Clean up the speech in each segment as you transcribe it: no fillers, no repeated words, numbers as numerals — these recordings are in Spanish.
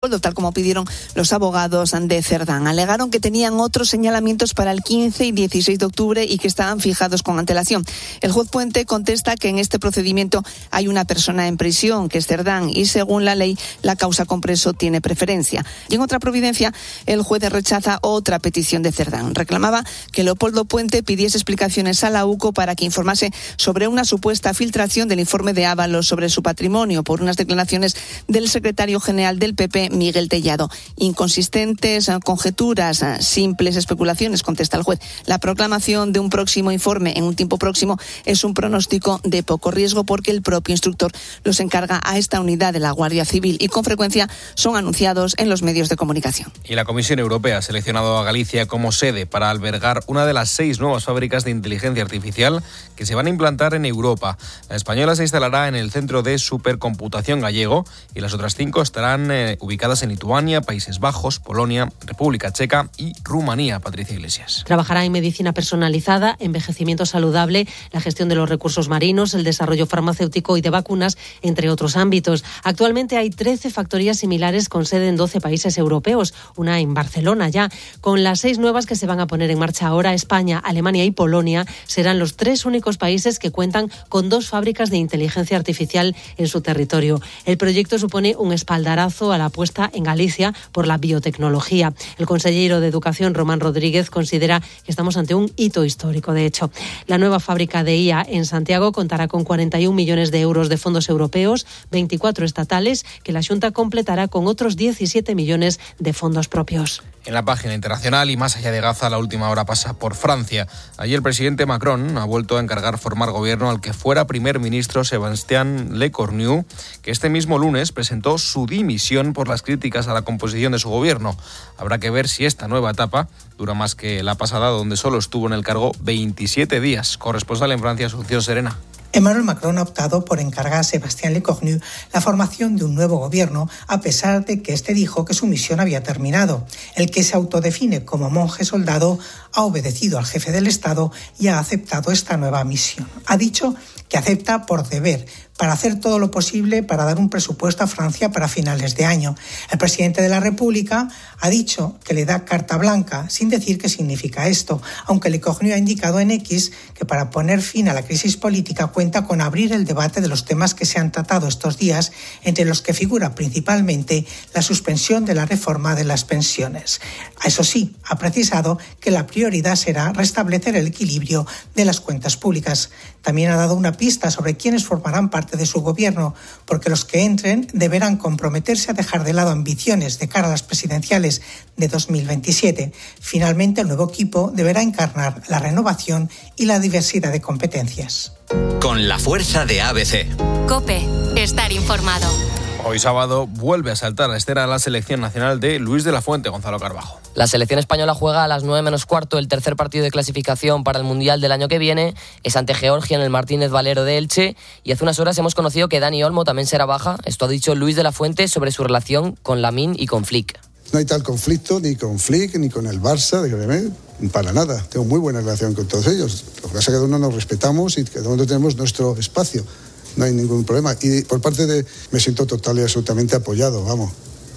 tal como pidieron los abogados de Cerdán. Alegaron que tenían otros señalamientos para el 15 y 16 de octubre y que estaban fijados con antelación. El juez Puente contesta que en este procedimiento hay una persona en prisión, que es Cerdán, y según la ley, la causa con preso tiene preferencia. Y en otra providencia, el juez rechaza otra petición de Cerdán. Reclamaba que Leopoldo Puente pidiese explicaciones a la UCO para que informase sobre una supuesta filtración del informe de Ábalos sobre su patrimonio por unas declaraciones del secretario general del PP, Miguel Tellado. Inconsistentes conjeturas, simples especulaciones, contesta el juez. La proclamación de un próximo informe en un tiempo próximo es un pronóstico de poco riesgo porque el propio instructor los encarga a esta unidad de la Guardia Civil y con frecuencia son anunciados en los medios de comunicación. Y la Comisión Europea ha seleccionado a Galicia como sede para albergar una de las 6 nuevas fábricas de inteligencia artificial que se van a implantar en Europa. La española se instalará en el Centro de Supercomputación Gallego y las otras 5 estarán ubicadas en Lituania, Países Bajos, Polonia, República Checa y Rumanía. Patricia Iglesias. Trabajará en medicina personalizada, envejecimiento saludable, la gestión de los recursos marinos, el desarrollo farmacéutico y de vacunas, entre otros ámbitos. Actualmente hay 13 factorías similares con sede en 12 países europeos, una en Barcelona ya. Con las 6 nuevas que se van a poner en marcha ahora, España, Alemania y Polonia serán los 3 únicos países que cuentan con 2 fábricas de inteligencia artificial en su territorio. El proyecto supone un espaldarazo a la apuesta en Galicia por la biotecnología. El consejero de Educación, Román Rodríguez, considera que estamos ante un hito histórico. De hecho, la nueva fábrica de IA en Santiago contará con 41 millones de euros de fondos europeos, 24 estatales, que la Xunta completará con otros 17 millones de fondos propios. En la página internacional y más allá de Gaza, la última hora pasa por Francia. Allí el presidente Macron ha vuelto a encargar formar gobierno al que fuera primer ministro Sébastien Lecornu, que este mismo lunes presentó su dimisión por las críticas a la composición de su gobierno. Habrá que ver si esta nueva etapa dura más que la pasada, donde solo estuvo en el cargo 27 días. Corresponsal en Francia, Asunción Serena. Emmanuel Macron ha optado por encargar a Sébastien Lecornu la formación de un nuevo gobierno, a pesar de que este dijo que su misión había terminado. El que se autodefine como monje soldado ha obedecido al jefe del Estado y ha aceptado esta nueva misión. Ha dicho que acepta por deber, para hacer todo lo posible para dar un presupuesto a Francia para finales de año. El presidente de la República ha dicho que le da carta blanca, sin decir qué significa esto, aunque Lecornu ha indicado en X que para poner fin a la crisis política cuenta con abrir el debate de los temas que se han tratado estos días, entre los que figura principalmente la suspensión de la reforma de las pensiones. Eso sí, ha precisado que la prioridad será restablecer el equilibrio de las cuentas públicas. También ha dado una pista sobre quiénes formarán parte de su gobierno, porque los que entren deberán comprometerse a dejar de lado ambiciones de cara a las presidenciales de 2027. Finalmente, el nuevo equipo deberá encarnar la renovación y la diversidad de competencias. Con la fuerza de ABC. COPE. Estar informado. Hoy sábado vuelve a saltar a la escena la selección nacional de Luis de la Fuente, Gonzalo Carbajo. La selección española juega a las 9 menos cuarto el tercer partido de clasificación para el Mundial del año que viene. Es ante Georgia en el Martínez Valero de Elche. Y hace unas horas hemos conocido que Dani Olmo también será baja. Esto ha dicho Luis de la Fuente sobre su relación con Lamine y con Flick. No hay tal conflicto ni con Flick ni con el Barça, para nada. Tengo muy buena relación con todos ellos. Lo que pasa es que cada uno nos respetamos y cada uno tenemos nuestro espacio. No hay ningún problema. Y por parte de... me siento total y absolutamente apoyado, vamos.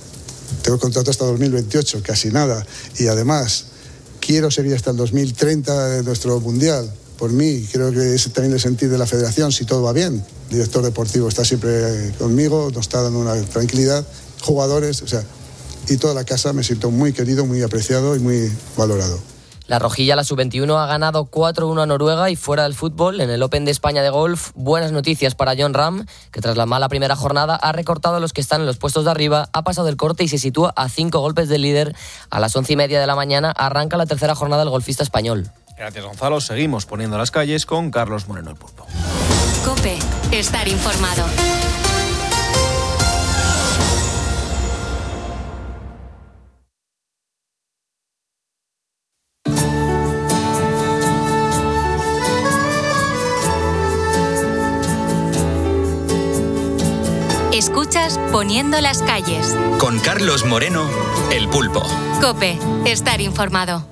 Tengo contrato hasta 2028, casi nada. Y además, quiero seguir hasta el 2030 de nuestro Mundial. Por mí, creo que es también el sentir de la federación, si todo va bien. El director deportivo está siempre conmigo, nos está dando una tranquilidad. Jugadores, y toda la casa me siento muy querido, muy apreciado y muy valorado. La rojilla, la sub-21, ha ganado 4-1 a Noruega y fuera del fútbol, en el Open de España de golf, buenas noticias para Jon Rahm, que tras la mala primera jornada ha recortado a los que están en los puestos de arriba, ha pasado el corte y se sitúa a 5 golpes del líder. A las 11:30 de la mañana arranca la tercera jornada del golfista español. Gracias, Gonzalo. Seguimos poniendo las calles con Carlos Moreno, el Pulpo. COPE. Estar informado. Escuchas Poniendo las calles. Con Carlos Moreno, el Pulpo. COPE. Estar informado.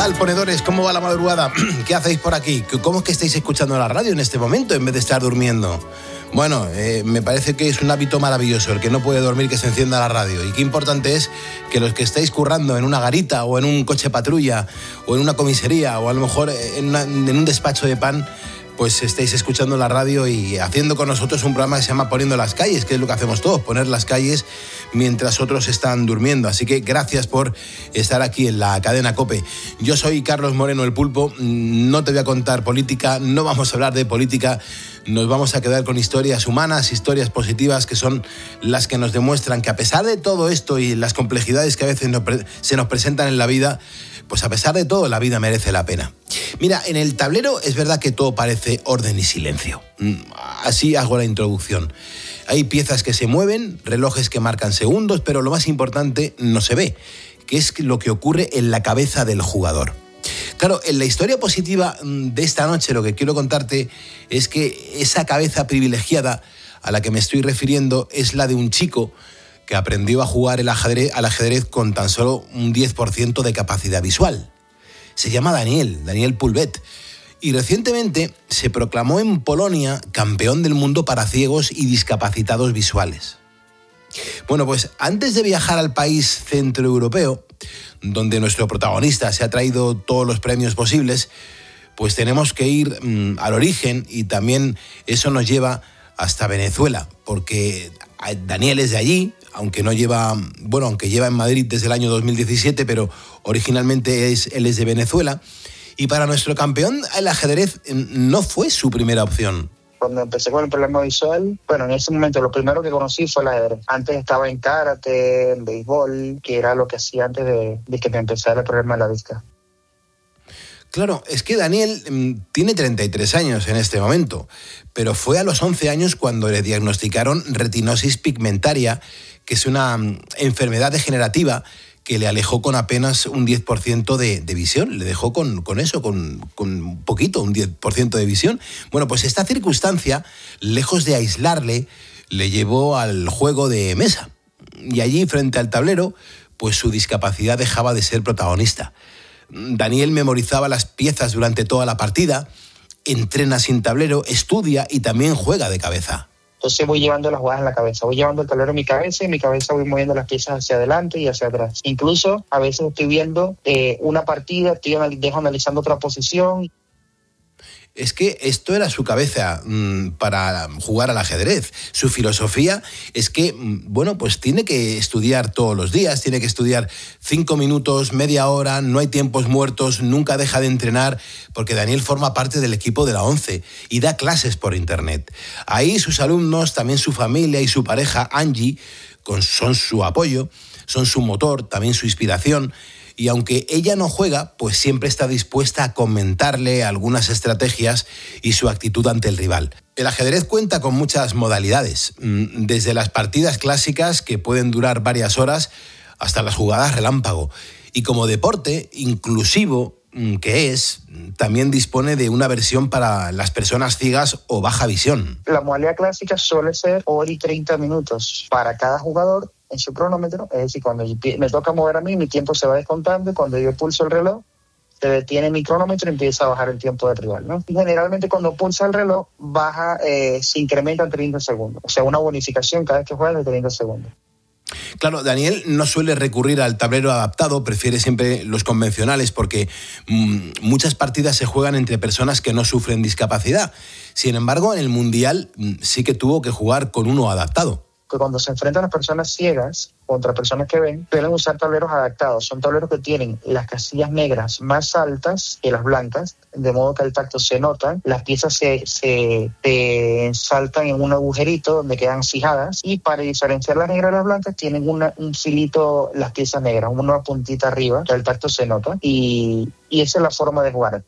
tal, ponedores? ¿Cómo va la madrugada? ¿Qué hacéis por aquí? ¿Cómo es que estáis escuchando la radio en este momento en vez de estar durmiendo? Bueno, me parece que es un hábito maravilloso el que no puede dormir, que se encienda la radio. Y qué importante es que los que estáis currando en una garita o en un coche patrulla o en una comisaría o a lo mejor en un despacho de pan, pues estáis escuchando la radio y haciendo con nosotros un programa que se llama Poniendo las calles, que es lo que hacemos todos, poner las calles mientras otros están durmiendo. Así que gracias por estar aquí en la cadena COPE. Yo soy Carlos Moreno, el Pulpo. No te voy a contar política, no vamos a hablar de política. Nos vamos a quedar con historias humanas, historias positivas, que son las que nos demuestran que a pesar de todo esto y las complejidades que a veces se nos presentan en la vida, pues a pesar de todo la vida merece la pena. Mira, en el tablero es verdad que todo parece orden y silencio. Así hago la introducción. Hay piezas que se mueven, relojes que marcan segundos, pero lo más importante no se ve, que es lo que ocurre en la cabeza del jugador. Claro, en la historia positiva de esta noche lo que quiero contarte es que esa cabeza privilegiada a la que me estoy refiriendo es la de un chico que aprendió a jugar al ajedrez con tan solo un 10% de capacidad visual. Se llama Daniel Pulvet, y recientemente se proclamó en Polonia campeón del mundo para ciegos y discapacitados visuales. Bueno, pues antes de viajar al país centroeuropeo, donde nuestro protagonista se ha traído todos los premios posibles, pues tenemos que ir al origen, y también eso nos lleva hasta Venezuela, porque Daniel es de allí, aunque lleva en Madrid desde el año 2017, pero originalmente él es de Venezuela. Y para nuestro campeón, el ajedrez no fue su primera opción. Cuando empecé con el problema visual, en ese momento lo primero que conocí fue el ajedrez. Antes estaba en karate, en béisbol, que era lo que hacía antes de que me empezara el problema de la vista. Claro, es que Daniel tiene 33 años en este momento, pero fue a los 11 años cuando le diagnosticaron retinosis pigmentaria, que es una enfermedad degenerativa que le alejó con apenas un 10% de visión. Le dejó con un poquito, un 10% de visión. Bueno, pues esta circunstancia, lejos de aislarle, le llevó al juego de mesa. Y allí, frente al tablero, pues su discapacidad dejaba de ser protagonista. Daniel memorizaba las piezas durante toda la partida, entrena sin tablero, estudia y también juega de cabeza. Entonces voy llevando las jugadas en la cabeza, voy llevando el tablero en mi cabeza y en mi cabeza voy moviendo las piezas hacia adelante y hacia atrás. Incluso a veces estoy viendo una partida, dejo analizando otra posición. Es que esto era su cabeza para jugar al ajedrez. Su filosofía es que, pues tiene que estudiar todos los días, tiene que estudiar 5 minutos, media hora, no hay tiempos muertos, nunca deja de entrenar, porque Daniel forma parte del equipo de la 11 y da clases por internet. Ahí sus alumnos, también su familia y su pareja, Angie, son su apoyo, son su motor, también su inspiración. Y aunque ella no juega, pues siempre está dispuesta a comentarle algunas estrategias y su actitud ante el rival. El ajedrez cuenta con muchas modalidades, desde las partidas clásicas, que pueden durar varias horas, hasta las jugadas relámpago. Y como deporte inclusivo que es, también dispone de una versión para las personas ciegas o baja visión. La modalidad clásica suele ser 1 hora y 30 minutos para cada jugador en su cronómetro, es decir, cuando me toca mover a mí, mi tiempo se va descontando, y cuando yo pulso el reloj, se detiene mi cronómetro y empieza a bajar el tiempo del rival, ¿no? Y generalmente cuando pulsa el reloj, se incrementa en 30 segundos, o sea, una bonificación cada vez que juegas de 30 segundos. Claro, Daniel no suele recurrir al tablero adaptado, prefiere siempre los convencionales, porque muchas partidas se juegan entre personas que no sufren discapacidad. Sin embargo, en el Mundial sí que tuvo que jugar con uno adaptado. Que cuando se enfrentan las personas ciegas contra personas que ven, suelen usar tableros adaptados. Son tableros que tienen las casillas negras más altas que las blancas, de modo que al tacto se notan. Las piezas se saltan en un agujerito donde quedan fijadas, y para diferenciar las negras de las blancas tienen un filito, las piezas negras, una puntita arriba, que al tacto se nota, y esa es la forma de jugar.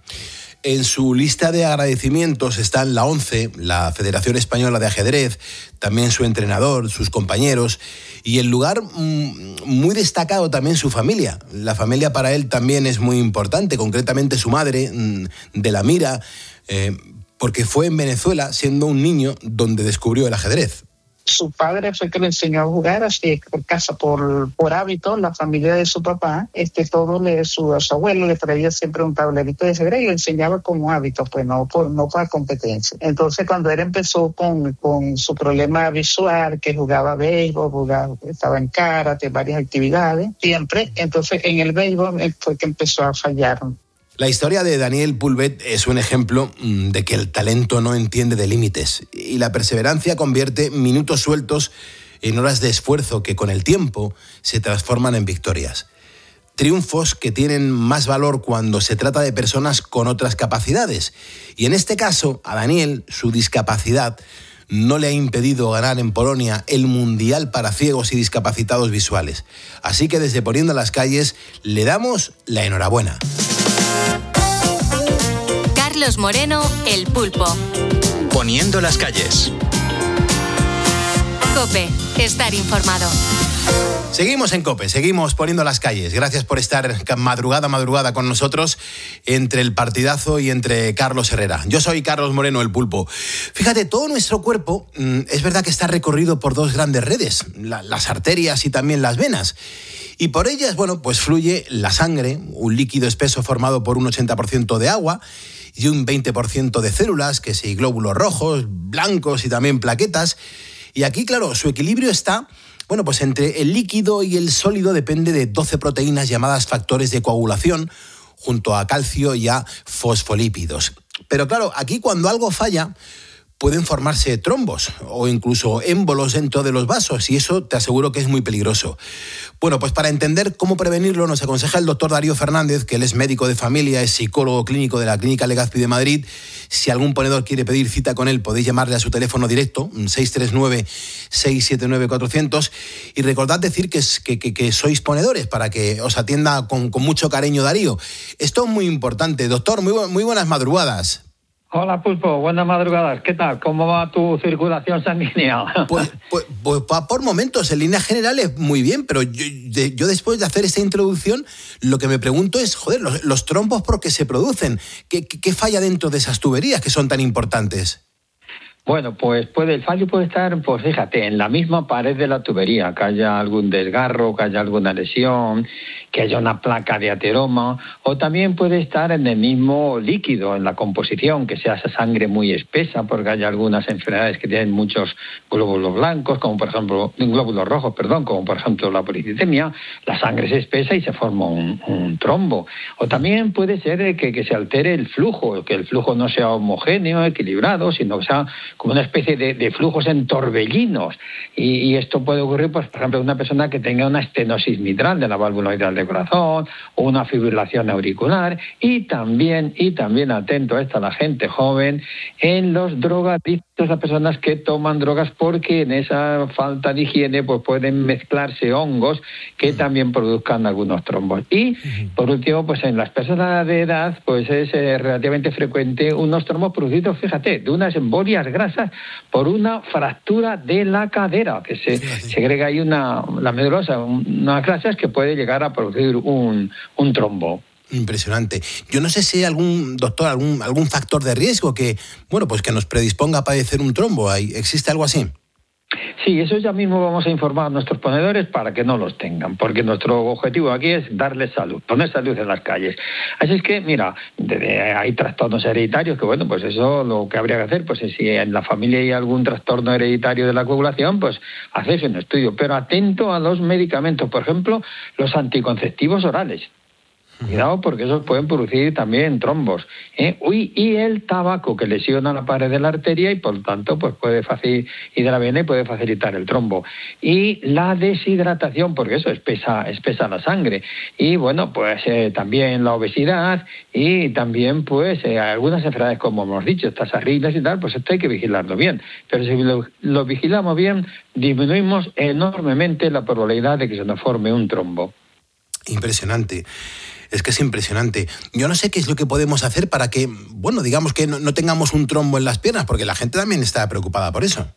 En su lista de agradecimientos están la 11, la Federación Española de Ajedrez, también su entrenador, sus compañeros, y en lugar muy destacado también su familia. La familia para él también es muy importante, concretamente su madre, de la Mira, porque fue en Venezuela, siendo un niño, donde descubrió el ajedrez. su padre fue que lo enseñó a jugar así por casa, por hábito. La familia de su papá, su abuelo le traía siempre un tablerito de ajedrez y lo enseñaba como hábito, pues no para competencia. Entonces cuando él empezó con su problema visual, que jugaba béisbol, estaba en karate, varias actividades, siempre, entonces en el béisbol fue que empezó a fallar. La historia de Daniel Pulvet es un ejemplo de que el talento no entiende de límites y la perseverancia convierte minutos sueltos en horas de esfuerzo que con el tiempo se transforman en victorias. Triunfos que tienen más valor cuando se trata de personas con otras capacidades. Y en este caso, a Daniel, su discapacidad no le ha impedido ganar en Polonia el Mundial para ciegos y discapacitados visuales. Así que desde Poniendo las Calles le damos la enhorabuena. Carlos Moreno, El Pulpo. Poniendo las Calles. COPE, estar informado. Seguimos en COPE, seguimos Poniendo las Calles. Gracias por estar madrugada con nosotros entre el partidazo y entre Carlos Herrera. Yo soy Carlos Moreno, El Pulpo. Fíjate, todo nuestro cuerpo es verdad que está recorrido por dos grandes redes, las arterias y también las venas. Y por ellas, pues fluye la sangre, un líquido espeso formado por un 80% de agua y un 20% de células, que sí, glóbulos rojos, blancos y también plaquetas. Y aquí, claro, su equilibrio está, pues entre el líquido y el sólido depende de 12 proteínas llamadas factores de coagulación, junto a calcio y a fosfolípidos. Pero claro, aquí cuando algo falla, pueden formarse trombos o incluso émbolos dentro de los vasos y eso te aseguro que es muy peligroso. Pues para entender cómo prevenirlo nos aconseja el doctor Darío Fernández, que él es médico de familia, es psicólogo clínico de la Clínica Legazpi de Madrid. Si algún ponedor quiere pedir cita con él, podéis llamarle a su teléfono directo, 639-679-400, y recordad decir que sois ponedores para que os atienda con mucho cariño Darío. Esto es muy importante. Doctor, muy buenas madrugadas. Hola Pulpo, buenas madrugadas. ¿Qué tal? ¿Cómo va tu circulación sanguínea? Pues por momentos, en líneas generales, muy bien, pero yo después de hacer esta introducción, lo que me pregunto es, los trombos, ¿por qué se producen? ¿Qué falla dentro de esas tuberías que son tan importantes? Bueno, pues el fallo puede estar, fíjate, en la misma pared de la tubería, que haya algún desgarro, que haya alguna lesión, que haya una placa de ateroma, o también puede estar en el mismo líquido, en la composición, que sea esa sangre muy espesa, porque hay algunas enfermedades que tienen muchos glóbulos blancos, como por ejemplo, glóbulos rojos, como por ejemplo la policitemia, la sangre es espesa y se forma un trombo. O también puede ser que se altere el flujo, que el flujo no sea homogéneo, equilibrado, sino que sea como una especie de flujos en torbellinos. Y esto puede ocurrir, por ejemplo, en una persona que tenga una estenosis mitral de la válvula mitral del corazón o una fibrilación auricular. Y también atento a esto a la gente joven, en los drogadictos, las personas que toman drogas, porque en esa falta de higiene pueden mezclarse hongos que también produzcan algunos trombos. Y por último, en las personas de edad, es relativamente frecuente unos trombos producidos, fíjate, de unas embolias grasas por una fractura de la cadera, que se segrega ahí la medulosa, unas grasas que puede llegar a producir un trombo. Impresionante. Yo no sé si hay algún factor de riesgo que nos predisponga a padecer un trombo. ¿Existe algo así? Sí, eso ya mismo vamos a informar a nuestros ponedores para que no los tengan, porque nuestro objetivo aquí es darles salud, poner salud en las calles. Así es que, mira, hay trastornos hereditarios que, eso lo que habría que hacer, es si en la familia hay algún trastorno hereditario de la coagulación, hacerse un estudio, pero atento a los medicamentos, por ejemplo, los anticonceptivos orales. Cuidado, porque esos pueden producir también trombos. Y el tabaco, que lesiona la pared de la arteria y por lo tanto y de la vena, y puede facilitar el trombo. Y la deshidratación, porque eso espesa la sangre. Y también la obesidad y también algunas enfermedades, como hemos dicho, estas arritmias y tal, esto hay que vigilarlo bien. Pero si lo vigilamos bien, disminuimos enormemente la probabilidad de que se nos forme un trombo. Impresionante. Es que es impresionante. Yo no sé qué es lo que podemos hacer para que, digamos que no tengamos un trombo en las piernas, porque la gente también está preocupada por eso.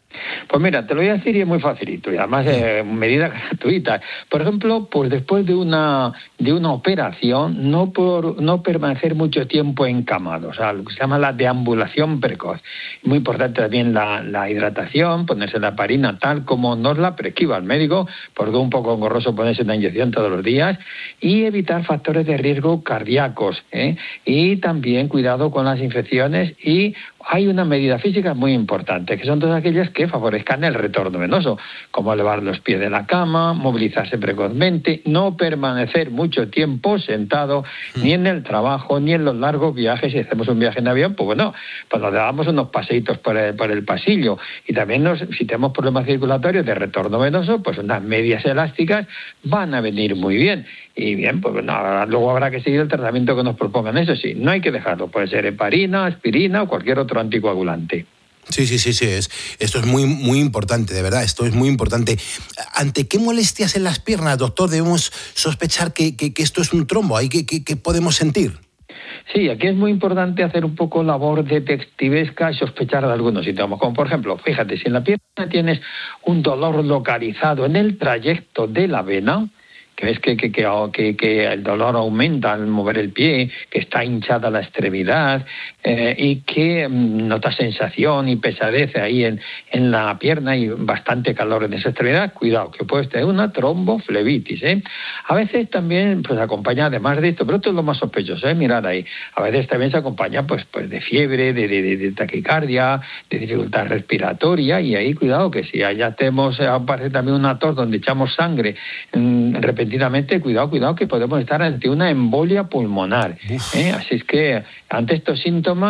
Pues mira, te lo voy a decir y es muy facilito, y además medidas gratuitas. Por ejemplo, pues después de una operación, no permanecer mucho tiempo encamado, o sea, lo que se llama la deambulación precoz. Muy importante también la hidratación, ponerse la heparina tal como nos la prescriba el médico, porque es un poco engorroso ponerse una inyección todos los días, y evitar factores de riesgo cardíacos, y también cuidado con las infecciones. Y hay una medida física muy importante, que son todas aquellas que favorezcan el retorno venoso, como elevar los pies de la cama, movilizarse precozmente, no permanecer mucho tiempo sentado, ni en el trabajo, ni en los largos viajes. Si hacemos un viaje en avión, pues bueno, pues nos damos unos paseitos por el pasillo. Y también si tenemos problemas circulatorios de retorno venoso, pues unas medias elásticas van a venir muy bien. Y bien, pues bueno, luego habrá que seguir el tratamiento que nos propongan. Eso sí, no hay que dejarlo. Puede ser heparina, aspirina o cualquier otro anticoagulante. Sí, esto es muy, muy importante, de verdad, esto es muy importante. ¿Ante qué molestias en las piernas, doctor, debemos sospechar que esto es un trombo? ¿Qué podemos sentir? Sí, aquí es muy importante hacer un poco labor detectivesca y sospechar de algunos síntomas, como por ejemplo, fíjate, si en la pierna tienes un dolor localizado en el trayecto de la vena, que ves que el dolor aumenta al mover el pie, que está hinchada la extremidad, y que notas sensación y pesadez ahí en la pierna y bastante calor en esa extremidad, cuidado, que puedes tener una tromboflebitis. A veces también pues acompaña, además de esto, pero esto es lo más sospechoso, mirar ahí, a veces también se acompaña pues de fiebre, de taquicardia, de dificultad respiratoria, y ahí cuidado que si allá aparece también una tos donde echamos sangre repentinamente, cuidado que podemos estar ante una embolia pulmonar. Así es que ante estos síntomas,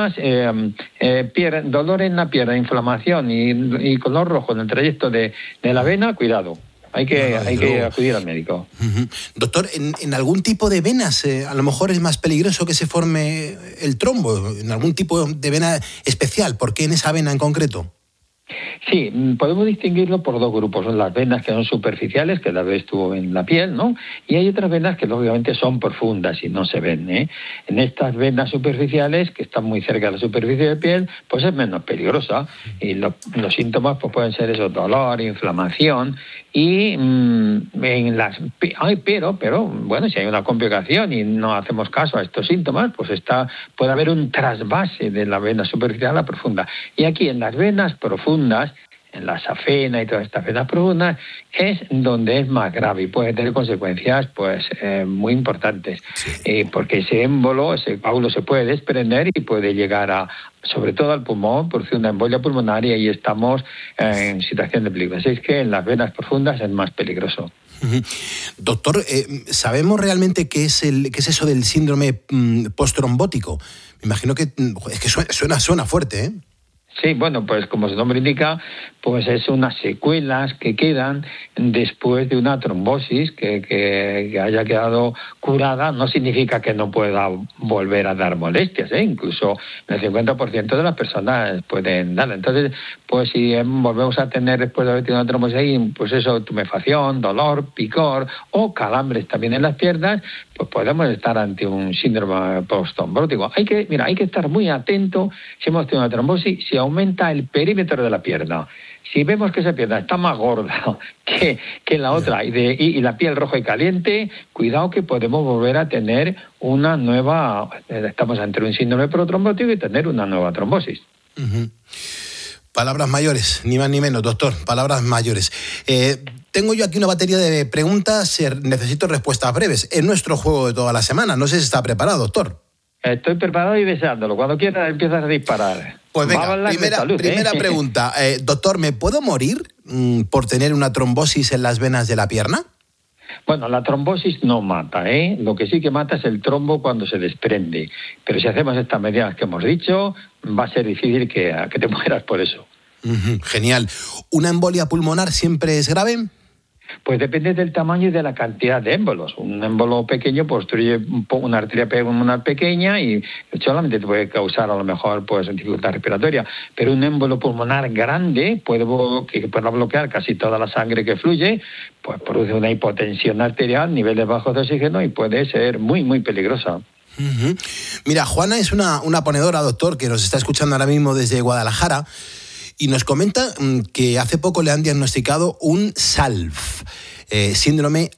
dolor en la pierna, inflamación y color rojo en el trayecto de la vena, cuidado. Hay que acudir al médico. Doctor, ¿en algún tipo de venas a lo mejor es más peligroso que se forme el trombo? ¿En algún tipo de vena especial? ¿Por qué en esa vena en concreto? Sí, podemos distinguirlo por dos grupos. Son las venas que son superficiales, que la ves tú en la piel, ¿no? Y hay otras venas que lógicamente son profundas y no se ven, En estas venas superficiales, que están muy cerca de la superficie de la piel, pues es menos peligrosa. Y los síntomas pues pueden ser eso, dolor, inflamación. Y pero bueno, si hay una complicación y no hacemos caso a estos síntomas, pues puede haber un trasvase de la vena superficial a la profunda. Y aquí en las venas profundas, en la safena y todas estas venas profundas, es donde es más grave y puede tener consecuencias pues muy importantes, porque ese émbolo, ese coágulo se puede desprender y puede llegar sobre todo al pulmón, producir una embolia pulmonar, y ahí estamos en situación de peligro. Así es que en las venas profundas es más peligroso. Doctor, ¿sabemos realmente qué es eso del síndrome postrombótico? Me imagino que es que suena fuerte, ¿eh? Sí, bueno, pues como su nombre indica, pues es unas secuelas que quedan después de una trombosis que haya quedado curada. No significa que no pueda volver a dar molestias, incluso el 50% de las personas pueden darla. Entonces, pues si volvemos a tener después de haber tenido una trombosis, pues eso, tumefacción, dolor, picor o calambres también en las piernas, pues podemos estar ante un síndrome postrombótico. Hay que estar muy atento si hemos tenido una trombosis, si aumenta el perímetro de la pierna. Si vemos que esa pierna está más gorda que la otra y la piel roja y caliente, cuidado que podemos volver a tener una nueva, estamos ante un síndrome protrombótico y tener una nueva trombosis. Palabras mayores, ni más ni menos, doctor, palabras mayores. Tengo yo aquí una batería de preguntas, necesito respuestas breves. Es nuestro juego de toda la semana, no sé si está preparado, doctor. Estoy preparado y deseándolo. Cuando quieras empiezas a disparar. Pues venga, primera pregunta. Doctor, ¿me puedo morir por tener una trombosis en las venas de la pierna? Bueno, la trombosis no mata, Lo que sí que mata es el trombo cuando se desprende. Pero si hacemos estas medidas que hemos dicho, va a ser difícil que te mueras por eso. Genial. ¿Una embolia pulmonar siempre es grave? Pues depende del tamaño y de la cantidad de émbolos. Un émbolo pequeño pues obstruye una arteria pulmonar pequeña y solamente te puede causar a lo mejor pues dificultad respiratoria. Pero un émbolo pulmonar grande que pueda bloquear casi toda la sangre que fluye, pues produce una hipotensión arterial, niveles bajos de oxígeno y puede ser muy, muy peligrosa. Mira, Juana es una ponedora, doctor, que nos está escuchando ahora mismo desde Guadalajara. y nos comenta que hace poco le han diagnosticado un SALF, síndrome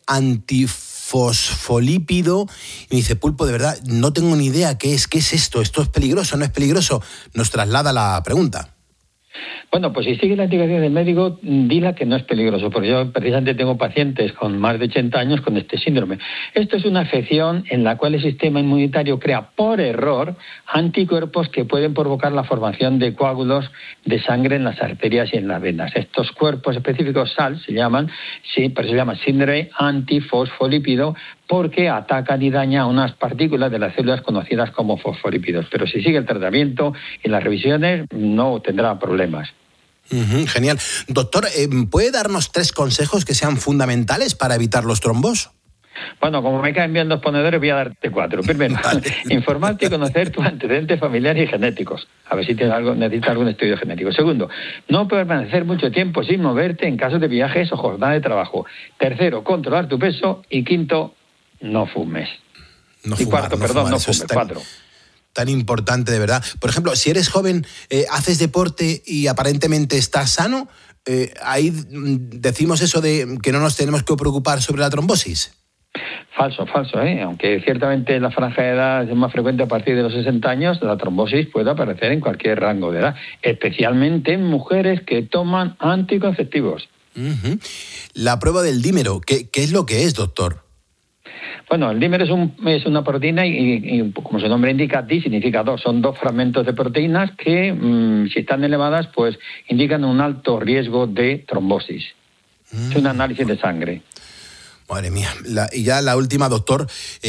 antifosfolípido, y me dice, Pulpo, de verdad, no tengo ni idea qué es esto, ¿esto es peligroso, no es peligroso? Nos traslada la pregunta. Bueno, pues si sigue la indicación del médico, dile que no es peligroso, porque yo precisamente tengo pacientes con más de 80 años con este síndrome. Esto es una afección en la cual el sistema inmunitario crea por error anticuerpos que pueden provocar la formación de coágulos de sangre en las arterias y en las venas. Estos cuerpos específicos SALS se llaman, sí, pero se llama síndrome antifosfolípido, porque atacan y dañan unas partículas de las células conocidas como fosfolípidos. Pero si sigue el tratamiento y las revisiones, no tendrá problemas. Genial. Doctor, ¿puede darnos 3 consejos que sean fundamentales para evitar los trombos? Bueno, como me caen bien los ponedores, voy a darte 4. Primero, informarte y conocer tus antecedentes familiares y genéticos. A ver si necesitas algún estudio genético. Segundo, no permanecer mucho tiempo sin moverte en caso de viajes o jornada de trabajo. Tercero, controlar tu peso. Y quinto, no fumes. No fumes. Cuatro. Tan importante, de verdad. Por ejemplo, si eres joven, haces deporte y aparentemente estás sano, ahí decimos eso de que no nos tenemos que preocupar sobre la trombosis. Falso, aunque ciertamente la franja de edad es más frecuente a partir de los 60 años, la trombosis puede aparecer en cualquier rango de edad, especialmente en mujeres que toman anticonceptivos. La prueba del dímero, ¿qué es lo que es, doctor? Bueno, el dímero es una proteína y como su nombre indica, di significa 2. Son 2 fragmentos de proteínas que, si están elevadas, pues indican un alto riesgo de trombosis. Es un análisis de sangre. Madre mía. Y ya la última, doctor,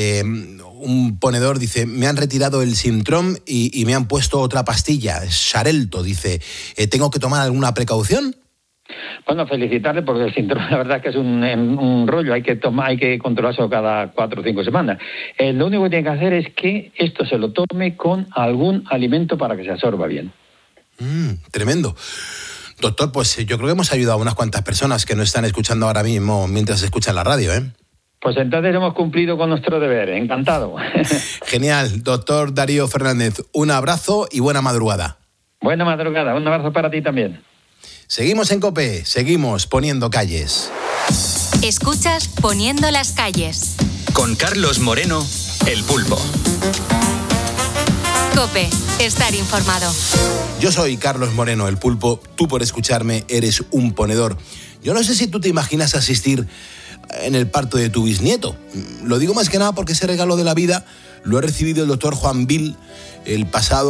un ponedor dice, me han retirado el Sintrom y me han puesto otra pastilla, Xarelto, dice, ¿tengo que tomar alguna precaución? Bueno, felicitarle porque el síndrome, la verdad es que es un rollo, hay que controlarlo cada 4 o 5 semanas. Lo único que tiene que hacer es que esto se lo tome con algún alimento para que se absorba bien. Tremendo. Doctor, pues yo creo que hemos ayudado a unas cuantas personas que nos están escuchando ahora mismo mientras escuchan la radio, ¿eh? Pues entonces hemos cumplido con nuestro deber, encantado. Genial, doctor Darío Fernández, un abrazo y buena madrugada. Buena madrugada, un abrazo para ti también. Seguimos en COPE, seguimos poniendo calles. Escuchas Poniendo las calles. Con Carlos Moreno, El Pulpo. COPE, estar informado. Yo soy Carlos Moreno, El Pulpo. Tú, por escucharme, eres un ponedor. Yo no sé si tú te imaginas asistir en el parto de tu bisnieto. Lo digo más que nada porque ese regalo de la vida lo ha recibido el doctor Juan Vidal el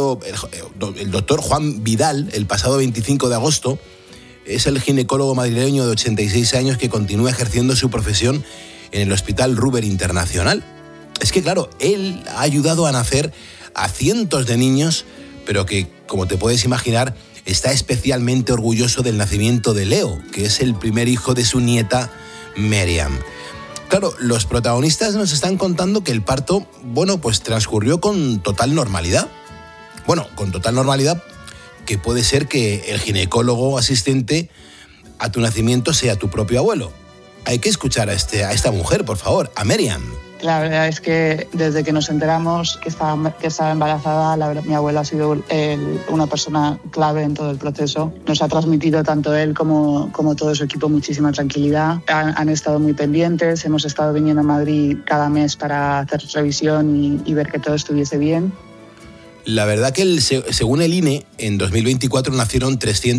doctor Juan Vidal el pasado 25 de agosto. Es el ginecólogo madrileño de 86 años que continúa ejerciendo su profesión en el Hospital Ruber Internacional. Es que, claro, él ha ayudado a nacer a cientos de niños, pero que, como te puedes imaginar, está especialmente orgulloso del nacimiento de Leo, que es el primer hijo de su nieta, Miriam. Claro, los protagonistas nos están contando que el parto, pues transcurrió con total normalidad. Con total normalidad, que puede ser que el ginecólogo asistente a tu nacimiento sea tu propio abuelo. Hay que escuchar a esta mujer, por favor, a Miriam. La verdad es que desde que nos enteramos que estaba embarazada, mi abuelo ha sido una persona clave en todo el proceso. Nos ha transmitido tanto él como todo su equipo muchísima tranquilidad. Han estado muy pendientes, hemos estado viniendo a Madrid cada mes para hacer revisión y ver que todo estuviese bien. La verdad que según el INE, en 2024 nacieron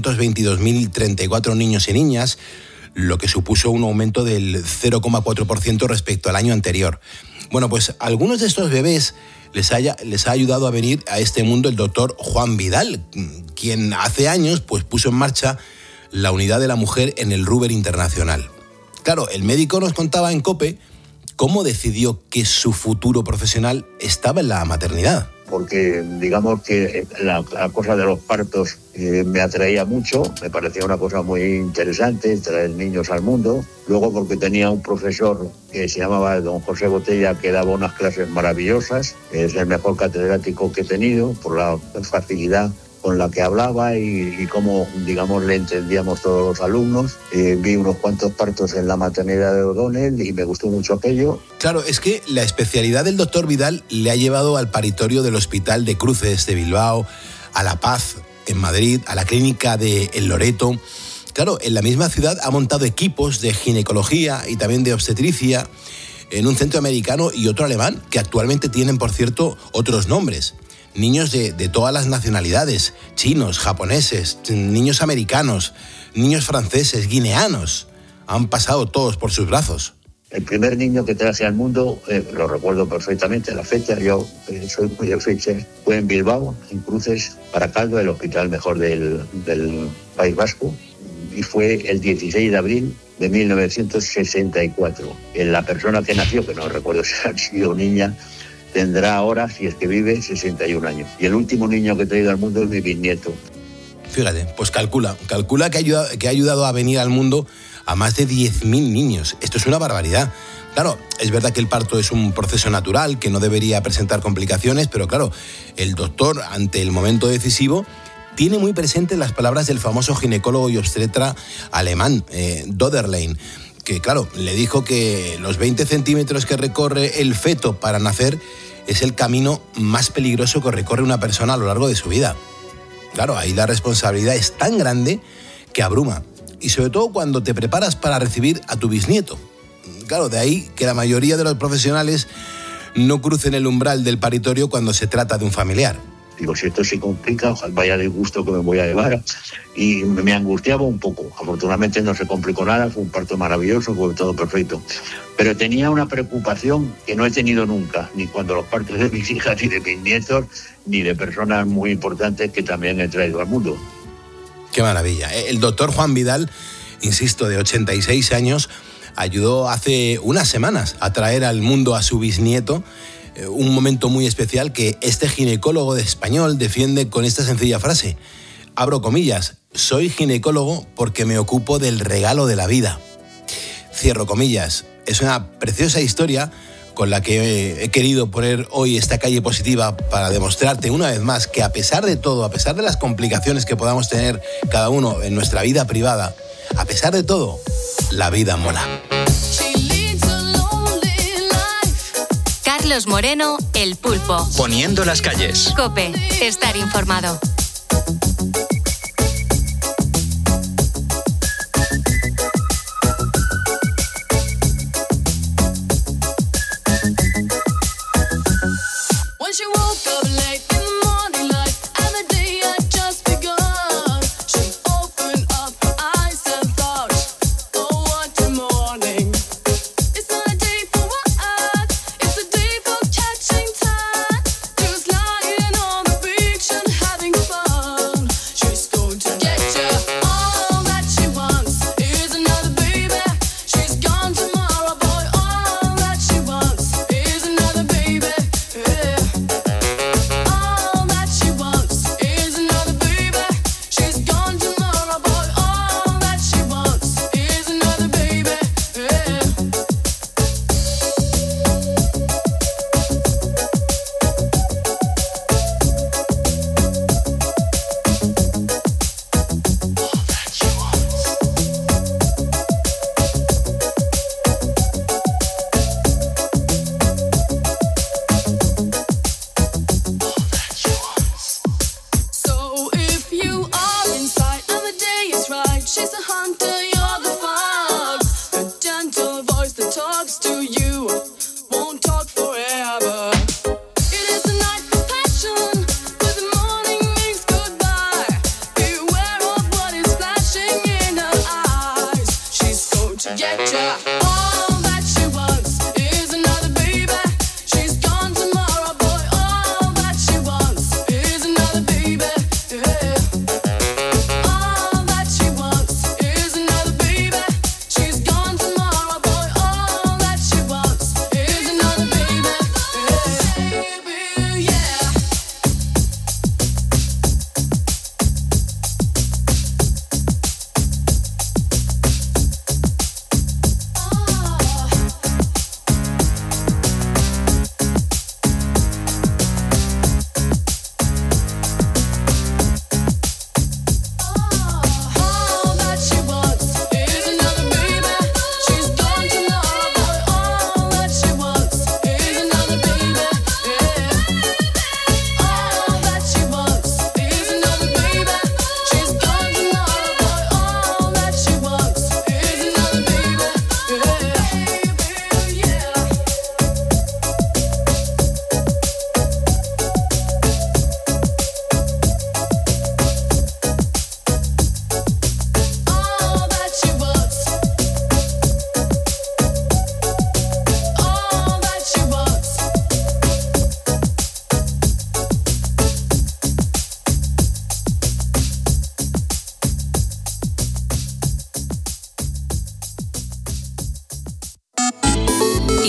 322.034 niños y niñas, lo que supuso un aumento del 0,4% respecto al año anterior. Pues algunos de estos bebés les ha ayudado a venir a este mundo el doctor Juan Vidal, quien hace años puso en marcha la unidad de la mujer en el Ruber Internacional. Claro, el médico nos contaba en COPE cómo decidió que su futuro profesional estaba en la maternidad. Porque digamos que la cosa de los partos me atraía mucho, me parecía una cosa muy interesante, traer niños al mundo. Luego porque tenía un profesor que se llamaba don José Botella, que daba unas clases maravillosas, es el mejor catedrático que he tenido por la facilidad con la que hablaba y cómo, le entendíamos todos los alumnos. Vi unos cuantos partos en la maternidad de O'Donnell y me gustó mucho aquello. Claro, es que la especialidad del doctor Vidal le ha llevado al paritorio del Hospital de Cruces de Bilbao, a La Paz, en Madrid, a la clínica de El Loreto. Claro, en la misma ciudad ha montado equipos de ginecología y también de obstetricia en un centro americano y otro alemán, que actualmente tienen, por cierto, otros nombres. Niños de todas las nacionalidades, chinos, japoneses, niños americanos, niños franceses, guineanos. Han pasado todos por sus brazos. El primer niño que traje al mundo, lo recuerdo perfectamente, la fecha, yo soy muy de fecha, fue en Bilbao, en Cruces, Baracaldo, el hospital mejor del País Vasco, y fue el 16 de abril de 1964. La persona que nació, que no recuerdo si ha sido niña, tendrá ahora, si es que vive, 61 años. Y el último niño que he traído al mundo es mi bisnieto. Fíjate, pues calcula que ha ayudado a venir al mundo a más de 10.000 niños. Esto es una barbaridad. Claro, es verdad que el parto es un proceso natural, que no debería presentar complicaciones, pero claro, el doctor, ante el momento decisivo, tiene muy presente las palabras del famoso ginecólogo y obstetra alemán, Döderlein, que claro, le dijo que los 20 centímetros que recorre el feto para nacer es el camino más peligroso que recorre una persona a lo largo de su vida. Claro, ahí la responsabilidad es tan grande que abruma. Y sobre todo cuando te preparas para recibir a tu bisnieto. Claro, de ahí que la mayoría de los profesionales no crucen el umbral del paritorio cuando se trata de un familiar. Digo, si esto se complica, ojalá vaya de gusto que me voy a llevar. Y me angustiaba un poco. Afortunadamente no se complicó nada, fue un parto maravilloso, fue todo perfecto. Pero tenía una preocupación que no he tenido nunca, ni cuando los partos de mis hijas, ni de mis nietos, ni de personas muy importantes que también he traído al mundo. Qué maravilla. El doctor Juan Vidal, insisto, de 86 años, ayudó hace unas semanas a traer al mundo a su bisnieto, un momento muy especial que este ginecólogo de español defiende con esta sencilla frase. Abro comillas, soy ginecólogo porque me ocupo del regalo de la vida. Cierro comillas. Es una preciosa historia con la que he querido poner hoy esta calle positiva para demostrarte una vez más que a pesar de todo, a pesar de las complicaciones que podamos tener cada uno en nuestra vida privada, a pesar de todo, la vida mola. Carlos Moreno, El Pulpo. Poniendo las calles. COPE, estar informado.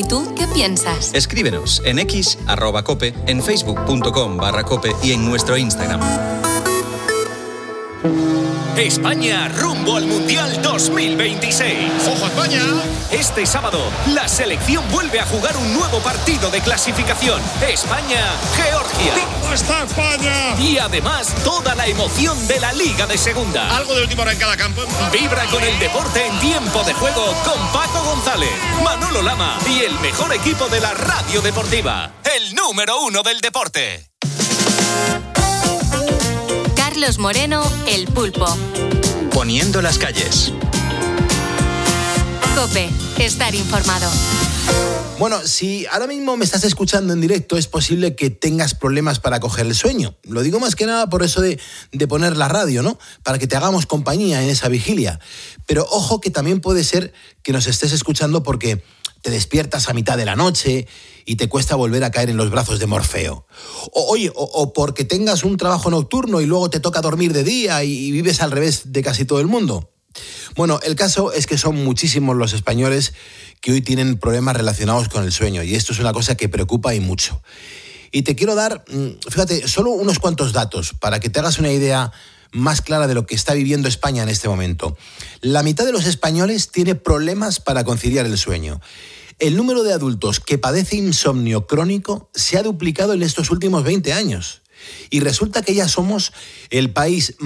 tú qué piensas? Escríbenos en X, @cope, en facebook.com/cope y en nuestro Instagram. España rumbo al Mundial 2026. ¡Ojo España! Este sábado, la selección vuelve a jugar un nuevo partido de clasificación. España-Georgia. ¿Cómo está España? Y además, toda la emoción de la Liga de Segunda. Algo de última hora en cada campo. Vibra con el deporte en tiempo de juego con Paco González, Manolo Lama y el mejor equipo de la radio deportiva. El número 1 del deporte. Carlos Moreno, El Pulpo. Poniendo las calles. COPE, estar informado. Bueno, si ahora mismo me estás escuchando en directo, es posible que tengas problemas para coger el sueño. Lo digo más que nada por eso de poner la radio, ¿no? Para que te hagamos compañía en esa vigilia. Pero ojo que también puede ser que nos estés escuchando porque te despiertas a mitad de la noche y te cuesta volver a caer en los brazos de Morfeo. O porque tengas un trabajo nocturno y luego te toca dormir de día y vives al revés de casi todo el mundo. Bueno, el caso es que son muchísimos los españoles que hoy tienen problemas relacionados con el sueño y esto es una cosa que preocupa y mucho. Y te quiero dar, fíjate, solo unos cuantos datos para que te hagas una idea más clara de lo que está viviendo España en este momento. La mitad de los españoles tiene problemas para conciliar el sueño. El número de adultos que padece insomnio crónico se ha duplicado en estos últimos 20 años. Y resulta que ya somos el país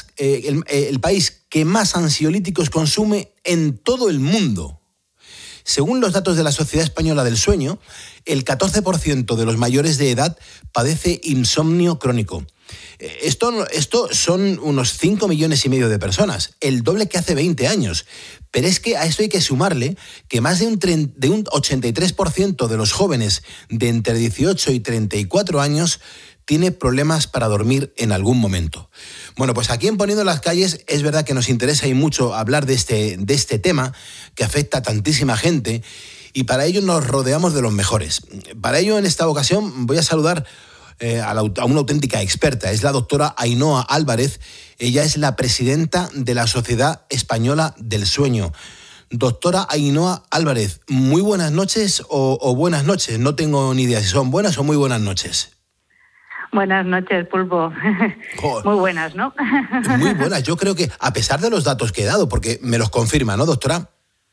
que más ansiolíticos consume en todo el mundo. Según los datos de la Sociedad Española del Sueño, el 14% de los mayores de edad padece insomnio crónico. Esto son unos 5,5 millones de personas, el doble que hace 20 años. Pero es que a esto hay que sumarle que más de un 83% de los jóvenes de entre 18 y 34 años tiene problemas para dormir en algún momento. Bueno, pues aquí en Poniendo las Calles es verdad que nos interesa y mucho hablar de este tema que afecta a tantísima gente y para ello nos rodeamos de los mejores. Para ello, en esta ocasión, voy a saludar a una auténtica experta. Es la doctora Ainhoa Álvarez. Ella es la presidenta de la Sociedad Española del Sueño. Doctora Ainhoa Álvarez, muy buenas noches o buenas noches. No tengo ni idea si son buenas o muy buenas noches. Buenas noches, Pulpo. Joder. Muy buenas, ¿no? Muy buenas. Yo creo que, a pesar de los datos que he dado, porque me los confirma, ¿no, doctora?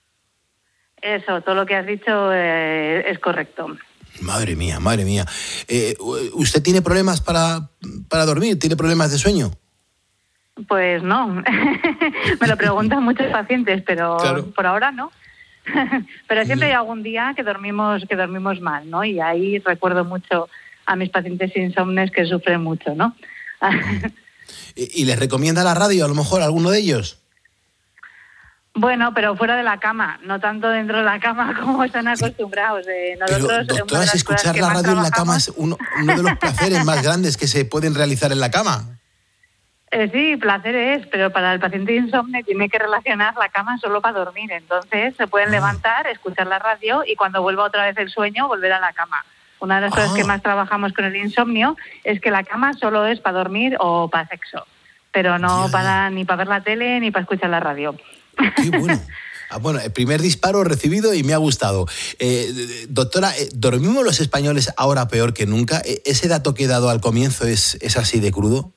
Eso, todo lo que has dicho es correcto. Madre mía, madre mía. ¿Usted tiene problemas para dormir? ¿Tiene problemas de sueño? Pues no. Me lo preguntan muchos pacientes, pero claro, por ahora no. Pero siempre hay algún día que dormimos mal, ¿no? Y ahí recuerdo mucho a mis pacientes insomnes que sufren mucho, ¿no? ¿Y les recomienda la radio, a lo mejor, a alguno de ellos? Bueno, pero fuera de la cama, no tanto dentro de la cama como están acostumbrados. Nosotros, pero, doctora, escuchar la radio en la cama es uno de los placeres más grandes que se pueden realizar en la cama. Sí, placer es, pero para el paciente insomne tiene que relacionar la cama solo para dormir. Entonces se pueden levantar, escuchar la radio y cuando vuelva otra vez el sueño, volver a la cama. Una de las cosas que más trabajamos con el insomnio es que la cama solo es para dormir o para sexo, pero no ni para ver la tele ni para escuchar la radio. Qué bueno. Bueno, el primer disparo recibido y me ha gustado. Doctora, ¿dormimos los españoles ahora peor que nunca? ¿Ese dato que he dado al comienzo es así de crudo?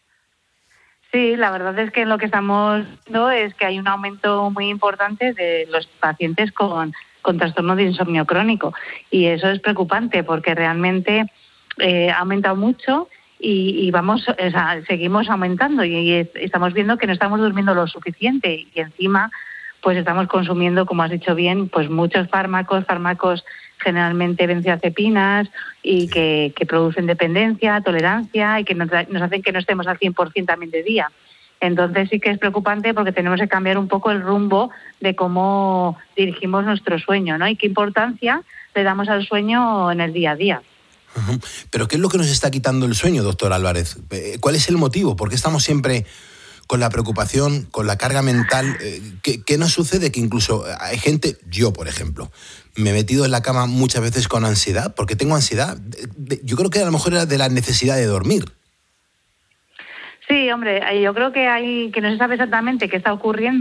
Sí, la verdad es que lo que estamos viendo es que hay un aumento muy importante de los pacientes con trastorno de insomnio crónico y eso es preocupante porque realmente ha aumentado mucho y seguimos aumentando y estamos viendo que no estamos durmiendo lo suficiente y encima pues estamos consumiendo, como has dicho bien, pues muchos fármacos generalmente benzodiazepinas y que producen dependencia, tolerancia y que nos hacen que no estemos al 100% también de día. Entonces sí que es preocupante porque tenemos que cambiar un poco el rumbo de cómo dirigimos nuestro sueño, ¿no? Y qué importancia le damos al sueño en el día a día. ¿Pero qué es lo que nos está quitando el sueño, doctor Álvarez? ¿Cuál es el motivo? ¿Por qué estamos siempre con la preocupación, con la carga mental? ¿Qué nos sucede? Que incluso hay gente, yo por ejemplo, me he metido en la cama muchas veces con ansiedad, porque tengo ansiedad. Yo creo que a lo mejor era de la necesidad de dormir. Sí, hombre, yo creo que no se sabe exactamente qué está ocurriendo,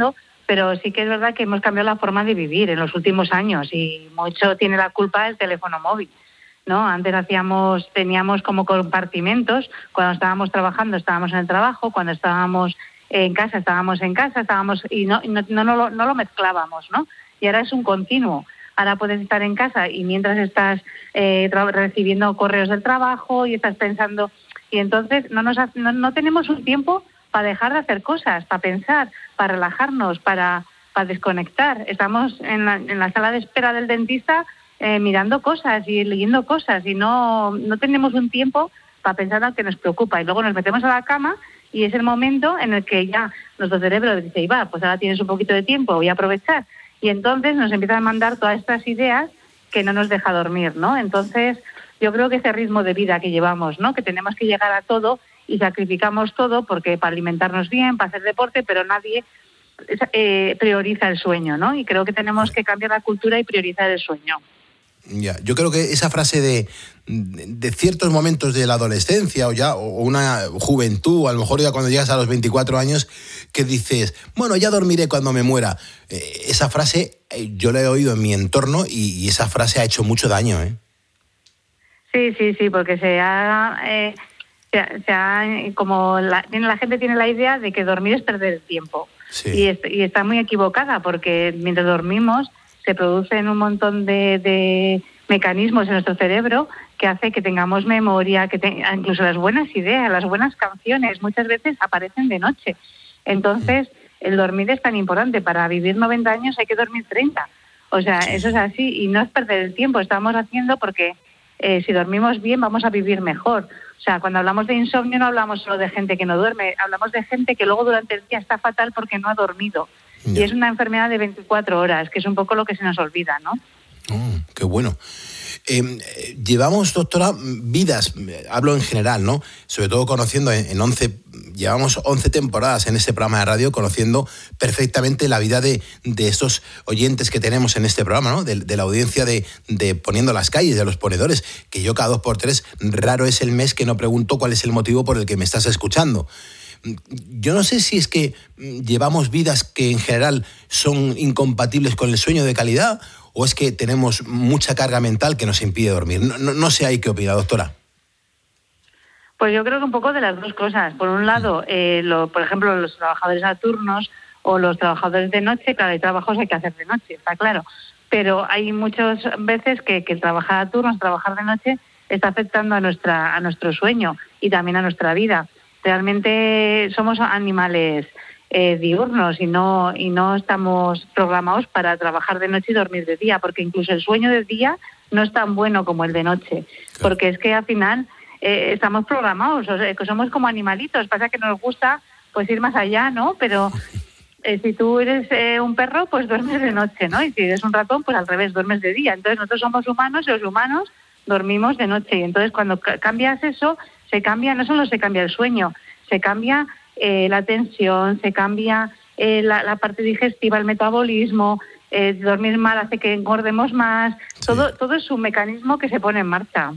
pero sí que es verdad que hemos cambiado la forma de vivir en los últimos años y mucho tiene la culpa el teléfono móvil, ¿no? Antes teníamos como compartimentos, cuando estábamos trabajando estábamos en el trabajo, cuando estábamos en casa estábamos en casa, y no lo mezclábamos, ¿no? Y ahora es un continuo. Ahora puedes estar en casa y mientras estás recibiendo correos del trabajo y estás pensando, y entonces no tenemos un tiempo para dejar de hacer cosas, para pensar, para relajarnos, para desconectar. Estamos en la sala de espera del dentista mirando cosas y leyendo cosas y no tenemos un tiempo para pensar en lo que nos preocupa. Y luego nos metemos a la cama y es el momento en el que ya nuestro cerebro dice, pues ahora tienes un poquito de tiempo, voy a aprovechar. Y entonces nos empiezan a mandar todas estas ideas que no nos deja dormir, ¿no? Entonces yo creo que ese ritmo de vida que llevamos, ¿no? Que tenemos que llegar a todo y sacrificamos todo porque para alimentarnos bien, para hacer deporte, pero nadie prioriza el sueño, ¿no? Y creo que tenemos que cambiar la cultura y priorizar el sueño. Ya, yo creo que esa frase de ciertos momentos de la adolescencia o una juventud, a lo mejor ya cuando llegas a los 24 años, que dices, bueno, ya dormiré cuando me muera. Esa frase yo la he oído en mi entorno y esa frase ha hecho mucho daño, ¿eh? Sí, porque como la gente tiene la idea de que dormir es perder el tiempo. Sí. Y está muy equivocada porque mientras dormimos se producen un montón de mecanismos en nuestro cerebro que hace que tengamos memoria, incluso las buenas ideas, las buenas canciones, muchas veces aparecen de noche. Entonces, el dormir es tan importante. Para vivir 90 años hay que dormir 30. O sea, eso es así y no es perder el tiempo. Estamos haciendo porque si dormimos bien vamos a vivir mejor. O sea, cuando hablamos de insomnio no hablamos solo de gente que no duerme, hablamos de gente que luego durante el día está fatal porque no ha dormido. Y es una enfermedad de 24 horas, que es un poco lo que se nos olvida, ¿no? Qué bueno. Llevamos, doctora, vidas, hablo en general, ¿no? Sobre todo conociendo llevamos 11 temporadas en este programa de radio, conociendo perfectamente la vida de estos oyentes que tenemos en este programa, ¿no? De la audiencia de Poniendo las Calles, de los ponedores, que yo cada 2 por 3 raro es el mes que no pregunto cuál es el motivo por el que me estás escuchando. Yo no sé si es que llevamos vidas que en general son incompatibles con el sueño de calidad o es que tenemos mucha carga mental que nos impide dormir. No sé ahí qué opina, doctora. Pues yo creo que un poco de las dos cosas. Por un lado, por ejemplo, los trabajadores a turnos o los trabajadores de noche, claro, hay trabajos que hay que hacer de noche, está claro. Pero hay muchas veces que el trabajar a turnos, trabajar de noche, está afectando a nuestro sueño y también a nuestra vida. Realmente somos animales diurnos y no estamos programados para trabajar de noche y dormir de día, porque incluso el sueño de día no es tan bueno como el de noche, porque es que al final estamos programados, o sea, que somos como animalitos, pasa que nos gusta pues ir más allá, ¿no? Pero si tú eres un perro, pues duermes de noche, ¿no? Y si eres un ratón, pues al revés, duermes de día. Entonces nosotros somos humanos y los humanos dormimos de noche y entonces cuando cambias eso, no solo se cambia el sueño, se cambia la tensión, se cambia la parte digestiva, el metabolismo, dormir mal hace que engordemos más, sí. Todo es un mecanismo que se pone en marcha.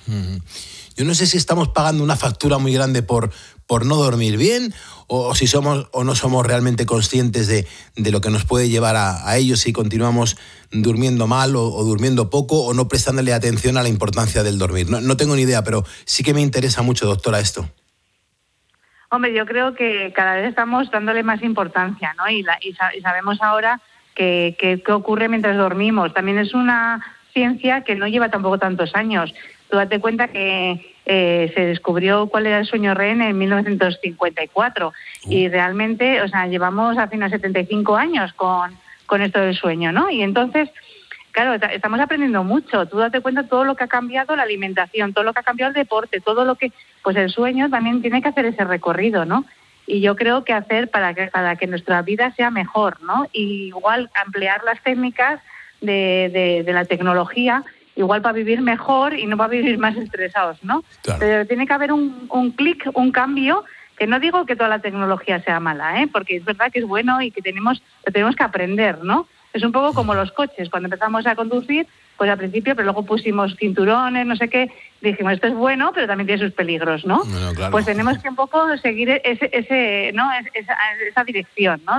Yo no sé si estamos pagando una factura muy grande por no dormir bien o si somos o no somos realmente conscientes de lo que nos puede llevar a ello si continuamos durmiendo mal o durmiendo poco o no prestándole atención a la importancia del dormir. No tengo ni idea, pero sí que me interesa mucho, doctora, esto. Hombre, yo creo que cada vez estamos dándole más importancia, ¿no? Y sabemos ahora qué ocurre mientras dormimos. También es una ciencia que no lleva tampoco tantos años. Tú date cuenta que se descubrió cuál era el sueño REM en 1954 y realmente, o sea, llevamos apenas 75 años con esto del sueño, ¿no? Y entonces, claro, estamos aprendiendo mucho. Tú date cuenta todo lo que ha cambiado la alimentación, todo lo que ha cambiado el deporte, todo lo que... Pues el sueño también tiene que hacer ese recorrido, ¿no? Y yo creo que hacer para que nuestra vida sea mejor, ¿no? Y igual ampliar las técnicas de la tecnología, igual para vivir mejor y no para vivir más estresados, ¿no? Claro. Pero tiene que haber un clic, un cambio, que no digo que toda la tecnología sea mala, porque es verdad que es bueno y que lo tenemos que aprender, ¿no? Es un poco como los coches, cuando empezamos a conducir, pues al principio, pero luego pusimos cinturones, no sé qué, dijimos, esto es bueno, pero también tiene sus peligros, ¿no? Claro. Pues tenemos que un poco seguir esa dirección, ¿no? De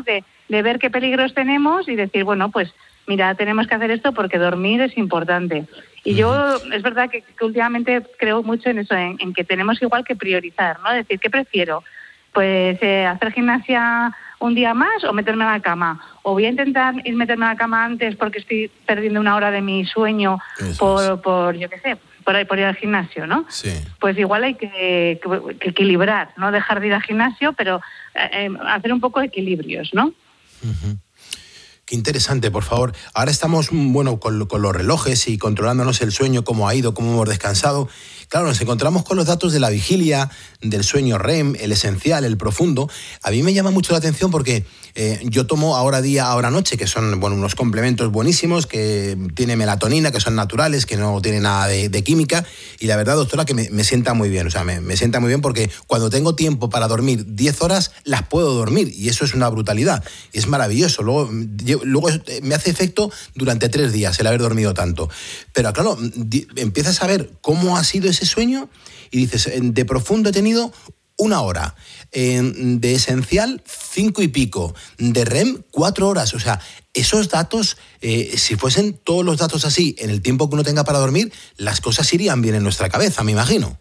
ver qué peligros tenemos y decir, bueno, pues mira, tenemos que hacer esto porque dormir es importante. Y yo, es verdad que últimamente creo mucho en eso, en que tenemos igual que priorizar, ¿no? Decir, ¿qué prefiero? Pues hacer gimnasia un día más o meterme a la cama. O voy a intentar meterme a la cama antes porque estoy perdiendo una hora de mi sueño por yo qué sé, por ir al gimnasio, ¿no? Sí. Pues igual hay que equilibrar, no dejar de ir al gimnasio, pero hacer un poco de equilibrios, ¿no? Uh-huh. Qué interesante, por favor. Ahora estamos, bueno, con los relojes y controlándonos el sueño, cómo ha ido, cómo hemos descansado. Claro, nos encontramos con los datos de la vigilia, del sueño REM, el esencial, el profundo. A mí me llama mucho la atención porque yo tomo ahora día, ahora noche, que son unos complementos buenísimos, que tiene melatonina, que son naturales, que no tienen nada de química. Y la verdad, doctora, que me sienta muy bien. O sea, me sienta muy bien porque cuando tengo tiempo para dormir 10 horas, las puedo dormir. Y eso es una brutalidad. Y es maravilloso. Luego me hace efecto durante 3 días el haber dormido tanto. Pero claro, empiezas a ver cómo ha sido ese sueño y dices, de profundo he tenido 1 hora, de esencial 5 y pico, de REM 4 horas. O sea, esos datos, si fuesen todos los datos así en el tiempo que uno tenga para dormir, las cosas irían bien en nuestra cabeza, me imagino.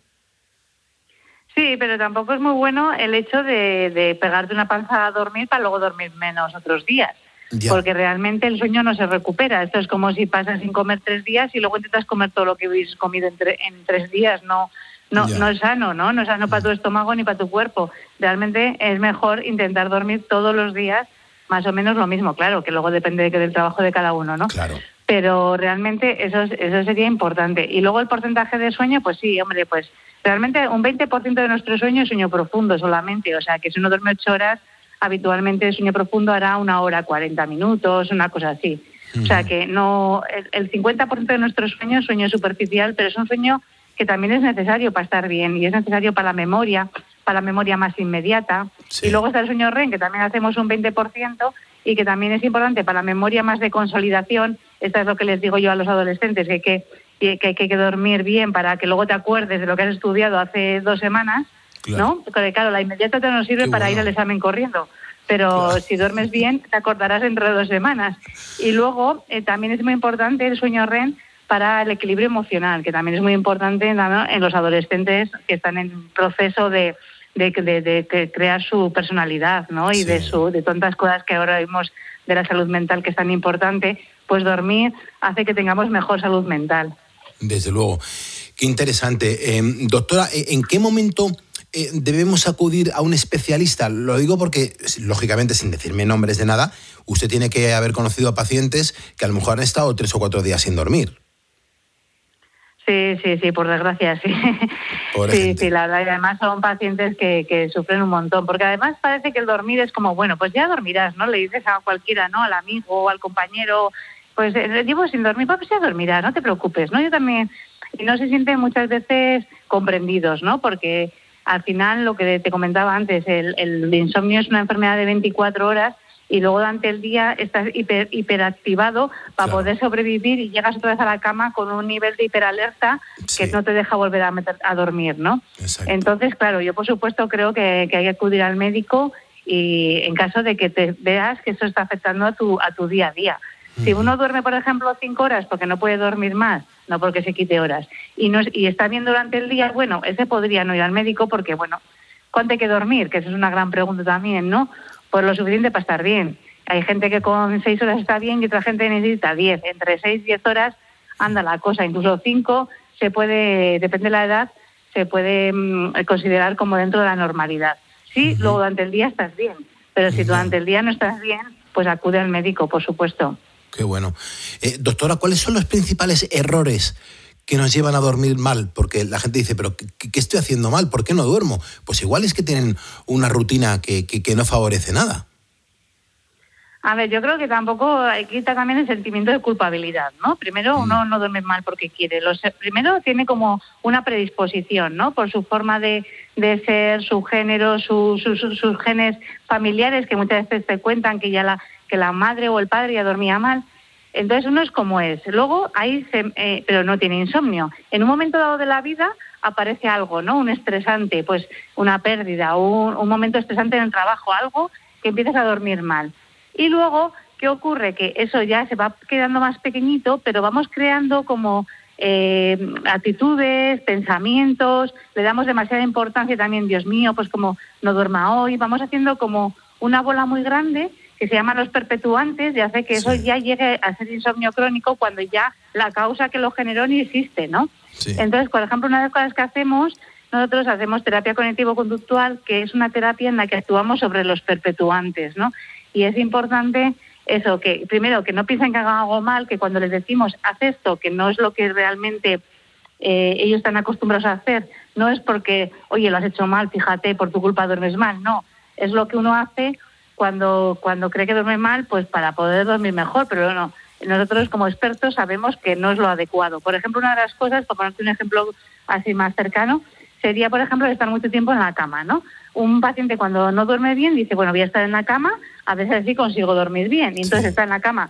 Sí, pero tampoco es muy bueno el hecho de pegarte una panza a dormir para luego dormir menos otros días. Ya. Porque realmente el sueño no se recupera. Esto es como si pasas sin comer 3 días y luego intentas comer todo lo que hubieses comido en 3 días. No es sano, ¿no? No es sano para tu estómago ni para tu cuerpo. Realmente es mejor intentar dormir todos los días más o menos lo mismo. Claro, que luego depende del trabajo de cada uno, ¿no? Claro. Pero realmente eso sería importante. Y luego el porcentaje de sueño, pues sí, hombre, pues realmente un 20% de nuestro sueño es sueño profundo solamente. O sea, que si uno duerme 8 horas, habitualmente el sueño profundo hará 1 hora 40 minutos, una cosa así. O sea que no, el 50% de nuestro sueño es sueño superficial, pero es un sueño que también es necesario para estar bien y es necesario para la memoria más inmediata. Sí. Y luego está el sueño REM, que también hacemos un 20% y que también es importante para la memoria más de consolidación. Esto es lo que les digo yo a los adolescentes, que hay que dormir bien para que luego te acuerdes de lo que has estudiado hace 2 semanas. Claro. ¿No? Porque claro, la inmediata te nos sirve para ir al examen corriendo, pero si duermes bien te acordarás dentro de 2 semanas. Y luego también es muy importante el sueño REM para el equilibrio emocional, que también es muy importante, ¿no?, en los adolescentes que están en proceso de crear su personalidad, ¿no? Y de tantas cosas que ahora vimos de la salud mental que es tan importante, pues dormir hace que tengamos mejor salud mental. Desde luego. Qué interesante. Doctora, ¿en qué momento debemos acudir a un especialista? Lo digo porque, lógicamente, sin decirme nombres de nada, usted tiene que haber conocido a pacientes que a lo mejor han estado 3 o 4 días sin dormir. Sí, por desgracia, sí. Sí, la verdad, y además son pacientes que sufren un montón, porque además parece que el dormir es como, bueno, pues ya dormirás, ¿no? Le dices a cualquiera, ¿no? Al amigo o al compañero, pues llevo sin dormir, pues ya dormirás, no te preocupes, ¿no? Yo también, y no se sienten muchas veces comprendidos, ¿no? Porque al final, lo que te comentaba antes, el insomnio es una enfermedad de 24 horas y luego durante el día estás hiperactivado para poder sobrevivir y llegas otra vez a la cama con un nivel de hiperalerta que no te deja volver a dormir, ¿no? Exacto. Entonces, claro, yo por supuesto creo que hay que acudir al médico y en caso de que te veas que eso está afectando a tu día a día. Si uno duerme, por ejemplo, 5 horas porque no puede dormir más, no porque se quite horas, y está bien durante el día, bueno, ese podría no ir al médico porque, bueno, ¿cuánto hay que dormir? Que esa es una gran pregunta también, ¿no? Pues lo suficiente para estar bien. Hay gente que con 6 horas está bien y otra gente necesita 10. Entre 6 y 10 horas anda la cosa. Incluso 5 se puede, depende de la edad, se puede considerar como dentro de la normalidad. Sí, luego durante el día estás bien, pero si durante el día no estás bien, pues acude al médico, por supuesto. Qué bueno. Doctora, ¿cuáles son los principales errores que nos llevan a dormir mal? Porque la gente dice, ¿pero qué estoy haciendo mal? ¿Por qué no duermo? Pues igual es que tienen una rutina que no favorece nada. A ver, yo creo que tampoco quita también el sentimiento de culpabilidad, ¿no? Primero, uno no duerme mal porque quiere. Primero tiene como una predisposición, ¿no? Por su forma de ser, su género, sus genes familiares, que muchas veces te cuentan que la madre o el padre ya dormía mal. Entonces uno es como es. Luego pero no tiene insomnio. En un momento dado de la vida aparece algo, ¿no? Un estresante, pues una pérdida, un momento estresante en el trabajo, algo que empiezas a dormir mal. Y luego, ¿qué ocurre? Que eso ya se va quedando más pequeñito, pero vamos creando como actitudes, pensamientos, le damos demasiada importancia también, Dios mío, pues como no duerma hoy, vamos haciendo como una bola muy grande que se llaman los perpetuantes y hace que eso ya llegue a ser insomnio crónico cuando ya la causa que lo generó ni existe, ¿no? Sí. Entonces, por ejemplo, una de las cosas que hacemos, nosotros hacemos terapia cognitivo-conductual, que es una terapia en la que actuamos sobre los perpetuantes, ¿no? Y es importante eso, que primero que no piensen que hagan algo mal, que cuando les decimos haz esto, que no es lo que realmente ellos están acostumbrados a hacer, no es porque, oye, lo has hecho mal, fíjate, por tu culpa duermes mal, no, es lo que uno hace cuando cree que duerme mal, pues para poder dormir mejor, pero no, nosotros como expertos sabemos que no es lo adecuado. Por ejemplo, una de las cosas, por ponerte un ejemplo así más cercano, sería, por ejemplo, estar mucho tiempo en la cama, ¿no? Un paciente cuando no duerme bien dice, bueno, voy a estar en la cama, a ver si consigo dormir bien. Y entonces está en la cama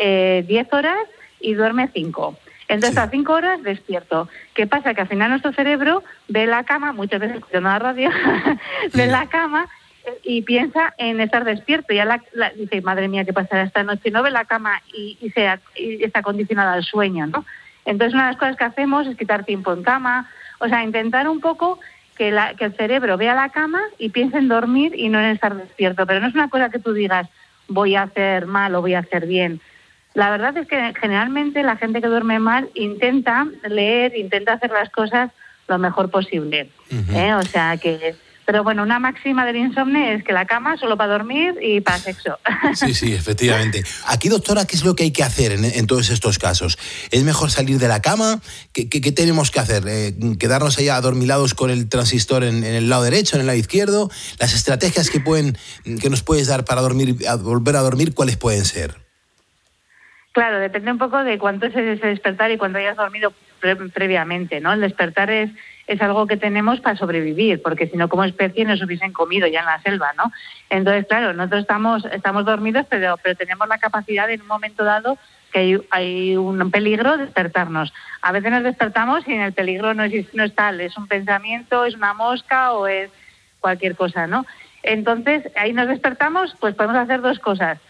10 horas y duerme 5. Entonces a 5 horas despierto. ¿Qué pasa? Que al final nuestro cerebro ve la cama, muchas veces escuchando la radio, ve la cama y piensa en estar despierto. Ya dice, madre mía, ¿qué pasará esta noche? No ve la cama y está condicionada al sueño, ¿no? Entonces una de las cosas que hacemos es quitar tiempo en cama, o sea, intentar un poco que el cerebro vea la cama y piense en dormir y no en estar despierto. Pero no es una cosa que tú digas, voy a hacer mal o voy a hacer bien. La verdad es que generalmente la gente que duerme mal intenta leer, intenta hacer las cosas lo mejor posible. O sea que... Pero bueno, una máxima del insomnio es que la cama solo para dormir y para sexo. Sí, efectivamente. Aquí, doctora, ¿qué es lo que hay que hacer en todos estos casos? ¿Es mejor salir de la cama? ¿Qué tenemos que hacer? ¿Quedarnos ahí adormilados con el transistor en el lado derecho, en el lado izquierdo? ¿Las estrategias que nos puedes dar para volver a dormir, cuáles pueden ser? Claro, depende un poco de cuánto es ese despertar y cuánto hayas dormido previamente, ¿no? El despertar es algo que tenemos para sobrevivir, porque si no, como especie nos hubiesen comido ya en la selva, ¿no? Entonces, claro, nosotros estamos dormidos, pero tenemos la capacidad en un momento dado que hay un peligro de despertarnos. A veces nos despertamos y en el peligro no es tal, es un pensamiento, es una mosca o es cualquier cosa, ¿no? Entonces, ahí nos despertamos, pues podemos hacer dos cosas.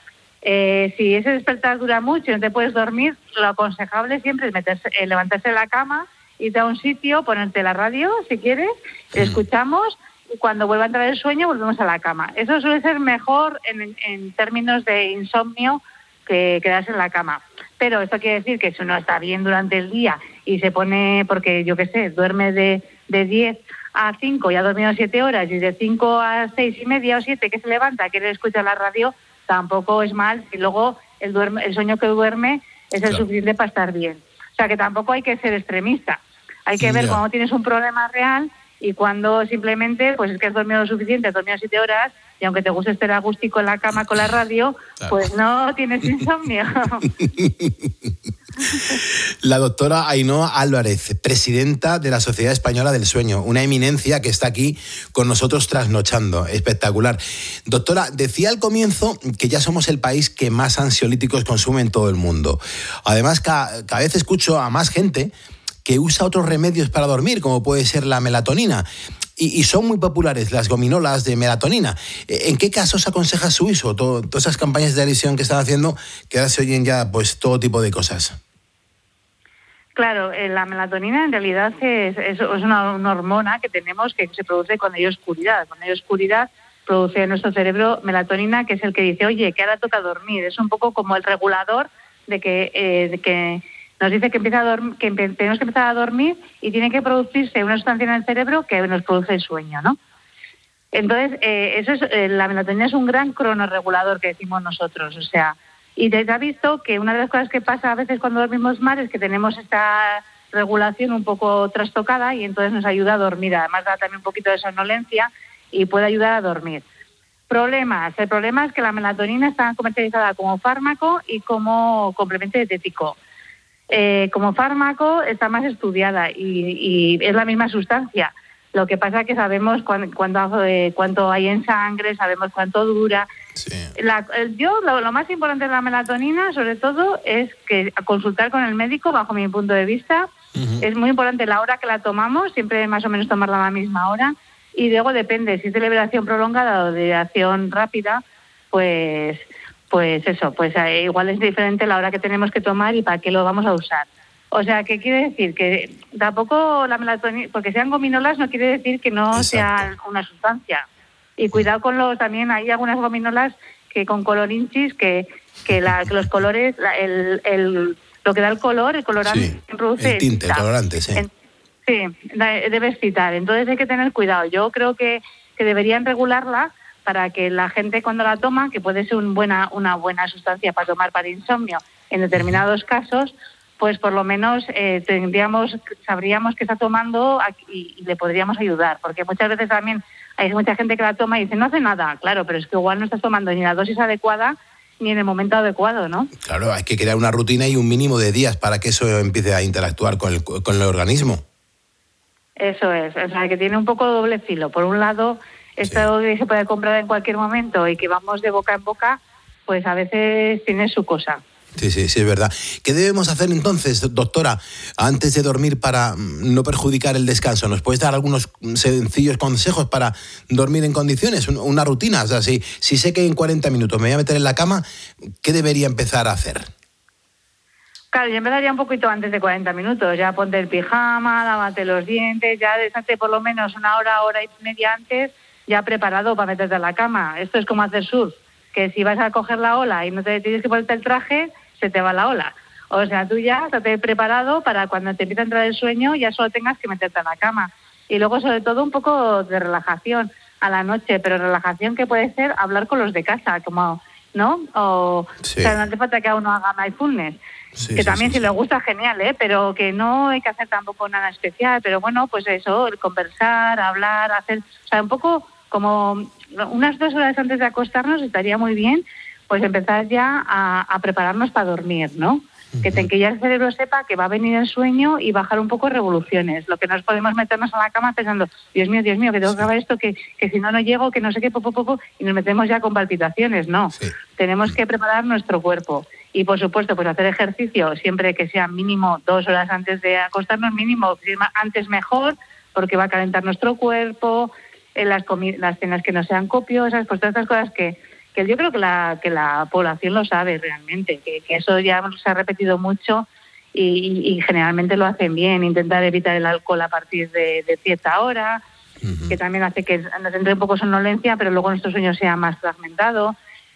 Si ese despertar dura mucho y no te puedes dormir, lo aconsejable siempre es levantarse de la cama, irte a un sitio, ponerte la radio, si quieres, escuchamos y cuando vuelva a entrar el sueño volvemos a la cama. Eso suele ser mejor en términos de insomnio que quedarse en la cama. Pero esto quiere decir que si uno está bien durante el día y se pone, porque yo qué sé, duerme de 10 a 5 y ha dormido 7 horas y de 5 a 6 y media o 7 que se levanta, quiere escuchar la radio, tampoco es mal si luego el sueño que duerme es el suficiente para estar bien. O sea que tampoco hay que ser extremista. Hay que ver cuando tienes un problema real y cuando simplemente pues es que has dormido lo suficiente, has dormido 7 horas y aunque te guste estar agústico en la cama con la radio, pues no tienes insomnio. La doctora Ainhoa Álvarez, presidenta de la Sociedad Española del Sueño, una eminencia que está aquí con nosotros trasnochando, espectacular. Doctora, decía al comienzo que ya somos el país que más ansiolíticos consume en todo el mundo. Además, cada vez escucho a más gente que usa otros remedios para dormir, como puede ser la melatonina. Y son muy populares las gominolas de melatonina. ¿En qué casos aconseja su uso? Todas esas campañas de televisión que están haciendo, que ahora se oyen ya pues todo tipo de cosas. Claro, la melatonina en realidad es una hormona que tenemos que se produce cuando hay oscuridad. Cuando hay oscuridad produce en nuestro cerebro melatonina, que es el que dice, oye, que ahora toca dormir. Es un poco como el regulador de que nos dice que tenemos que empezar a dormir y tiene que producirse una sustancia en el cerebro que nos produce el sueño, ¿no? Entonces, la melatonina es un gran cronorregulador que decimos nosotros, o sea, y se ha visto que una de las cosas que pasa a veces cuando dormimos mal es que tenemos esta regulación un poco trastocada y entonces nos ayuda a dormir. Además da también un poquito de somnolencia y puede ayudar a dormir. Problemas. El problema es que la melatonina está comercializada como fármaco y como complemento dietético. Como fármaco está más estudiada y es la misma sustancia. Lo que pasa es que sabemos cuánto hay en sangre, sabemos cuánto dura. Sí. Lo más importante de la melatonina, sobre todo, es que consultar con el médico, bajo mi punto de vista. Uh-huh. Es muy importante la hora que la tomamos, siempre más o menos tomarla a la misma hora. Y luego depende, si es de liberación prolongada o de acción rápida, pues pues eso, pues igual es diferente la hora que tenemos que tomar y para qué lo vamos a usar. O sea, ¿qué quiere decir? Que tampoco la melatonina, porque sean gominolas no quiere decir que no sea una sustancia. Y cuidado con también hay algunas gominolas que con colorinchis, que los colores, lo que da el colorante produce... El tinte, el colorante, sí. Sí, debe excitar. Entonces hay que tener cuidado. Yo creo que deberían regularla para que la gente cuando la toma, que puede ser una buena sustancia para tomar para insomnio en determinados casos, pues por lo menos sabríamos que está tomando y le podríamos ayudar. Porque muchas veces también hay mucha gente que la toma y dice, no hace nada. Claro, pero es que igual no estás tomando ni la dosis adecuada ni en el momento adecuado, ¿no? Claro, hay que crear una rutina y un mínimo de días para que eso empiece a interactuar con el organismo. Eso es, o sea, que tiene un poco doble filo. Por un lado, esto que se puede comprar en cualquier momento y que vamos de boca en boca, pues a veces tiene su cosa. Sí, es verdad. ¿Qué debemos hacer entonces, doctora, antes de dormir para no perjudicar el descanso? ¿Nos puedes dar algunos sencillos consejos para dormir en condiciones? Una rutina, o sea, si sé que en 40 minutos me voy a meter en la cama, ¿qué debería empezar a hacer? Claro, yo empezaría un poquito antes de 40 minutos. Ya ponte el pijama, lávate los dientes, ya desate por lo menos una hora y media antes, ya preparado para meterte en la cama. Esto es como hacer surf, que si vas a coger la ola y no te tienes que ponerte el traje, se te va la ola. O sea, tú ya estate preparado para cuando te empiece a entrar el sueño, ya solo tengas que meterte en la cama. Y luego, sobre todo, un poco de relajación a la noche, pero relajación que puede ser hablar con los de casa, como, ¿no? O sea, no hace falta que uno haga mindfulness. Que también si le gusta, genial, pero que no hay que hacer tampoco nada especial. Pero bueno, pues eso, el conversar, hablar, hacer... O sea, un poco como unas 2 horas antes de acostarnos estaría muy bien, pues empezar ya a prepararnos para dormir, ¿no? Uh-huh. Que ya el cerebro sepa que va a venir el sueño y bajar un poco revoluciones. Lo que no es podemos meternos a la cama pensando, Dios mío, que tengo que acabar esto, que si no llego, que no sé qué, y nos metemos ya con palpitaciones. No, tenemos que preparar nuestro cuerpo. Y por supuesto, pues hacer ejercicio siempre que sea mínimo 2 horas antes de acostarnos, mínimo, antes mejor, porque va a calentar nuestro cuerpo, las cenas que no sean copiosas, pues todas estas cosas que yo creo que la población lo sabe realmente, que eso ya se ha repetido mucho y generalmente lo hacen bien. Intentar evitar el alcohol a partir de cierta hora, que también hace que nos entre un poco somnolencia, pero luego nuestro sueño sea más fragmentado.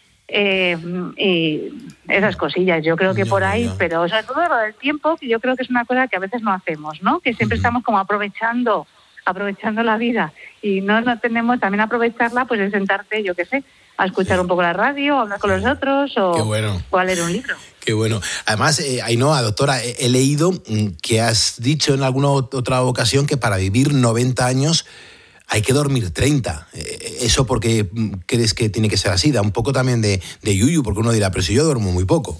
Y esas cosillas, yo creo que por ahí, pero sobre todo lo del tiempo, que yo creo que es una cosa que a veces no hacemos, ¿no? Que siempre estamos como aprovechando la vida y no tenemos también aprovecharla, pues de sentarte, yo qué sé, a escuchar un poco la radio, a hablar con los otros o a leer un libro. Qué bueno. Además, Ainhoa, doctora, he leído que has dicho en alguna otra ocasión que para vivir 90 años hay que dormir 30. ¿Eso por qué crees que tiene que ser así? Da un poco también de yuyu, porque uno dirá, pero si yo duermo muy poco.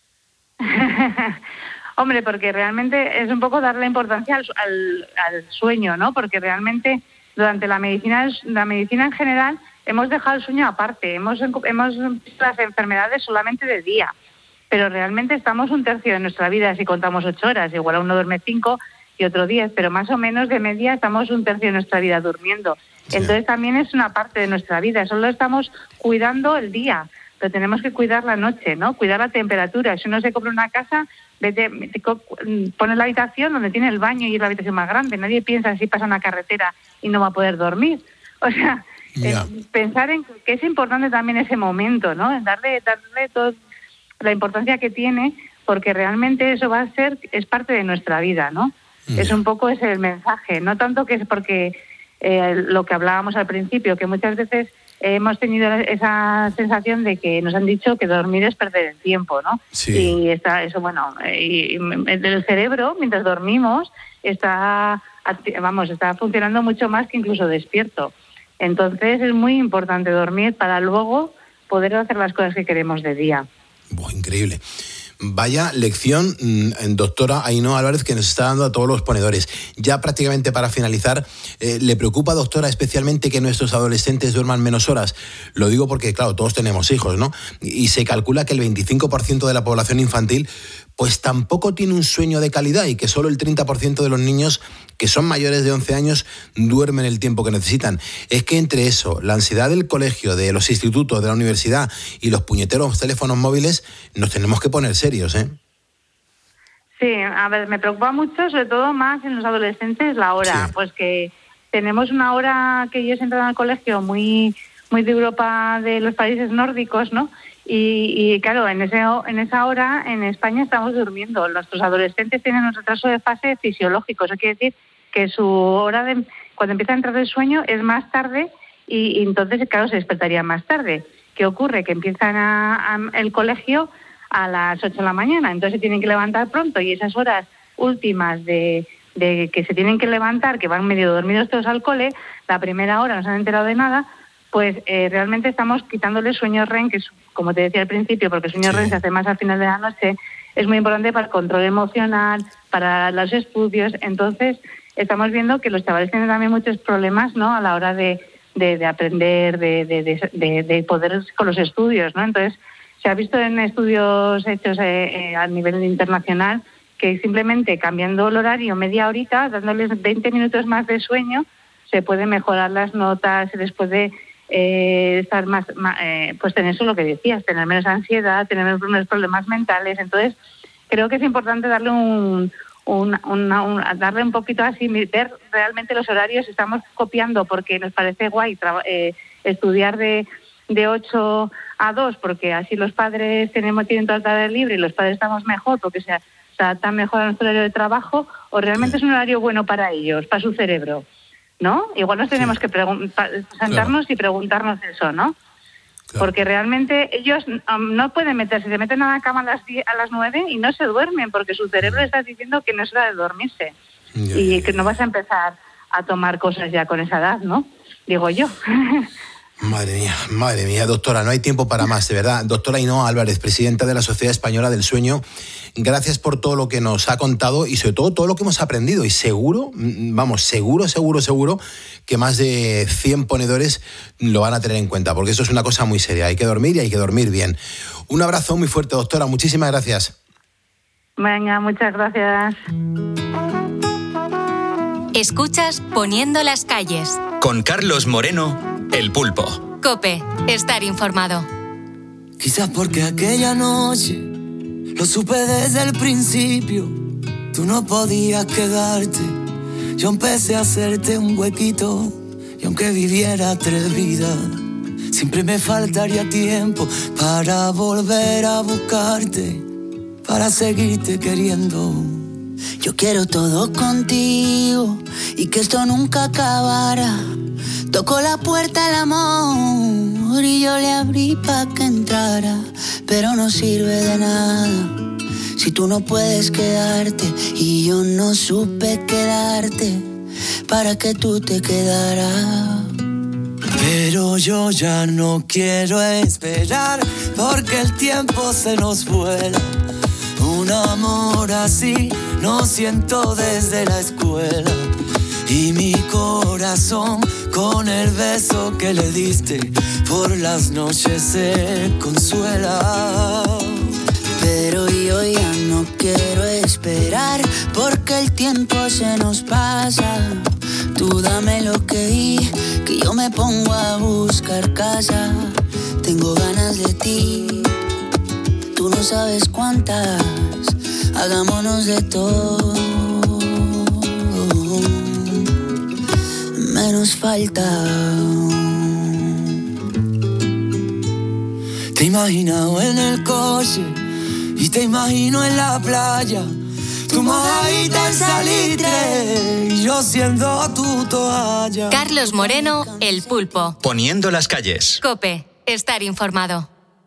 Hombre, porque realmente es un poco darle importancia al sueño, ¿no? Porque realmente durante la medicina en general hemos dejado el sueño aparte, hemos visto las enfermedades solamente de día, pero realmente estamos 1/3 de nuestra vida si contamos 8 horas, igual uno duerme 5 y otro 10, pero más o menos de media estamos 1/3 de nuestra vida durmiendo. Sí. Entonces también es una parte de nuestra vida, solo estamos cuidando el día, pero tenemos que cuidar la noche, ¿no? Cuidar la temperatura. Si uno se compra una casa, pone la habitación donde tiene el baño y es la habitación más grande. Nadie piensa si pasa una carretera y no va a poder dormir. O sea, pensar en que es importante también ese momento, ¿no? Darle toda la importancia que tiene, porque realmente eso es parte de nuestra vida, ¿no? Es un poco ese el mensaje, no tanto que es porque lo que hablábamos al principio, que muchas veces hemos tenido esa sensación de que nos han dicho que dormir es perder el tiempo, ¿no? Sí. Y y el cerebro, mientras dormimos, está funcionando mucho más que incluso despierto. Entonces es muy importante dormir para luego poder hacer las cosas que queremos de día. Increíble. Vaya lección, doctora Ainhoa Álvarez, que nos está dando a todos los ponedores. Ya prácticamente para finalizar, ¿le preocupa, doctora, especialmente que nuestros adolescentes duerman menos horas? Lo digo porque, claro, todos tenemos hijos, ¿no? Y se calcula que el 25% de la población infantil pues tampoco tiene un sueño de calidad y que solo el 30% de los niños que son mayores de 11 años duermen el tiempo que necesitan. Es que entre eso, la ansiedad del colegio, de los institutos, de la universidad y los puñeteros teléfonos móviles, nos tenemos que poner serios, ¿eh? Sí, a ver, me preocupa mucho, sobre todo más en los adolescentes, la hora. Sí. Pues que tenemos una hora que ellos entran al colegio muy de Europa, de los países nórdicos, ¿no? Y claro, en esa hora en España estamos durmiendo. Nuestros adolescentes tienen un retraso de fase fisiológico. Eso quiere decir que su hora cuando empieza a entrar el sueño es más tarde y entonces, claro, se despertarían más tarde. ¿Qué ocurre? Que empiezan el colegio a las 8 de la mañana, entonces se tienen que levantar pronto y esas horas últimas de que se tienen que levantar, que van medio dormidos todos al cole, la primera hora no se han enterado de nada, pues realmente estamos quitándoles sueño REM, que es, como te decía al principio, porque el sueño REM se hace más al final de la noche, es muy importante para el control emocional, para los estudios. Entonces estamos viendo que los chavales tienen también muchos problemas, ¿no?, a la hora de aprender, de poder con los estudios, ¿no? Entonces se ha visto en estudios hechos a nivel internacional que simplemente cambiando el horario media horita, dándoles 20 minutos más de sueño, se pueden mejorar las notas, se les puede estar más pues tener eso lo que decías, tener menos ansiedad, tener menos problemas mentales. Entonces creo que es importante darle darle un poquito así, ver realmente los horarios. Estamos copiando porque nos parece guay estudiar de 8 a 2, porque así los padres tienen toda la tarde libre y los padres estamos mejor porque se adaptan mejor a nuestro horario de trabajo, o realmente es un horario bueno para ellos, para su cerebro, ¿no? Igual nos tenemos que sentarnos y preguntarnos eso, ¿no? Claro. Porque realmente ellos no pueden meterse, se meten a la cama a las 9 y no se duermen porque su cerebro le está diciendo que no es hora de dormirse y que no vas a empezar a tomar cosas ya con esa edad, ¿no? Digo yo. Madre mía, doctora, no hay tiempo para más, de verdad. Doctora Ainhoa Álvarez, presidenta de la Sociedad Española del Sueño, gracias por todo lo que nos ha contado y sobre todo lo que hemos aprendido. Y seguro que más de 100 ponedores lo van a tener en cuenta, porque eso es una cosa muy seria. Hay que dormir y hay que dormir bien. Un abrazo muy fuerte, doctora. Muchísimas gracias. Venga, muchas gracias. Escuchas Poniendo las calles. Con Carlos Moreno, El Pulpo. COPE, estar informado. Quizás porque aquella noche lo supe desde el principio. Tú no podías quedarte. Yo empecé a hacerte un huequito. Y aunque viviera 3 vidas, siempre me faltaría tiempo para volver a buscarte, para seguirte queriendo. Yo quiero todo contigo y que esto nunca acabara. Tocó la puerta el amor y yo le abrí pa' que entrara, pero no sirve de nada si tú no puedes quedarte y yo no supe quedarte para que tú te quedaras. Pero yo ya no quiero esperar porque el tiempo se nos vuela. Un amor así no siento desde la escuela. Y mi corazón con el beso que le diste por las noches se consuela. Pero yo ya no quiero esperar porque el tiempo se nos pasa. Tú dame lo que yo me pongo a buscar casa. Tengo ganas de ti, tú no sabes cuántas. Hagámonos de todo, menos falta. Te imagino en el coche y te imagino en la playa. Tu mojadita en salitre y yo siendo tu toalla. Carlos Moreno, El Pulpo. Poniendo las calles. COPE, estar informado.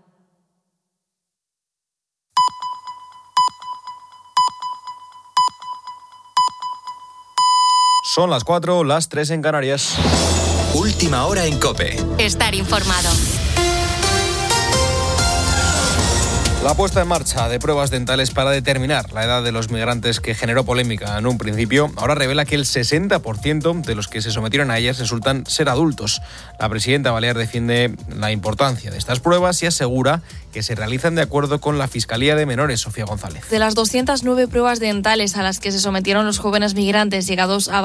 Son las 4, las 3 en Canarias. Última hora en COPE. Estar informado. La puesta en marcha de pruebas dentales para determinar la edad de los migrantes, que generó polémica en un principio, ahora revela que el 60% de los que se sometieron a ellas resultan ser adultos. La presidenta balear defiende la importancia de estas pruebas y asegura que se realizan de acuerdo con la Fiscalía de Menores. Sofía González. De las 209 pruebas dentales a las que se sometieron los jóvenes migrantes llegados a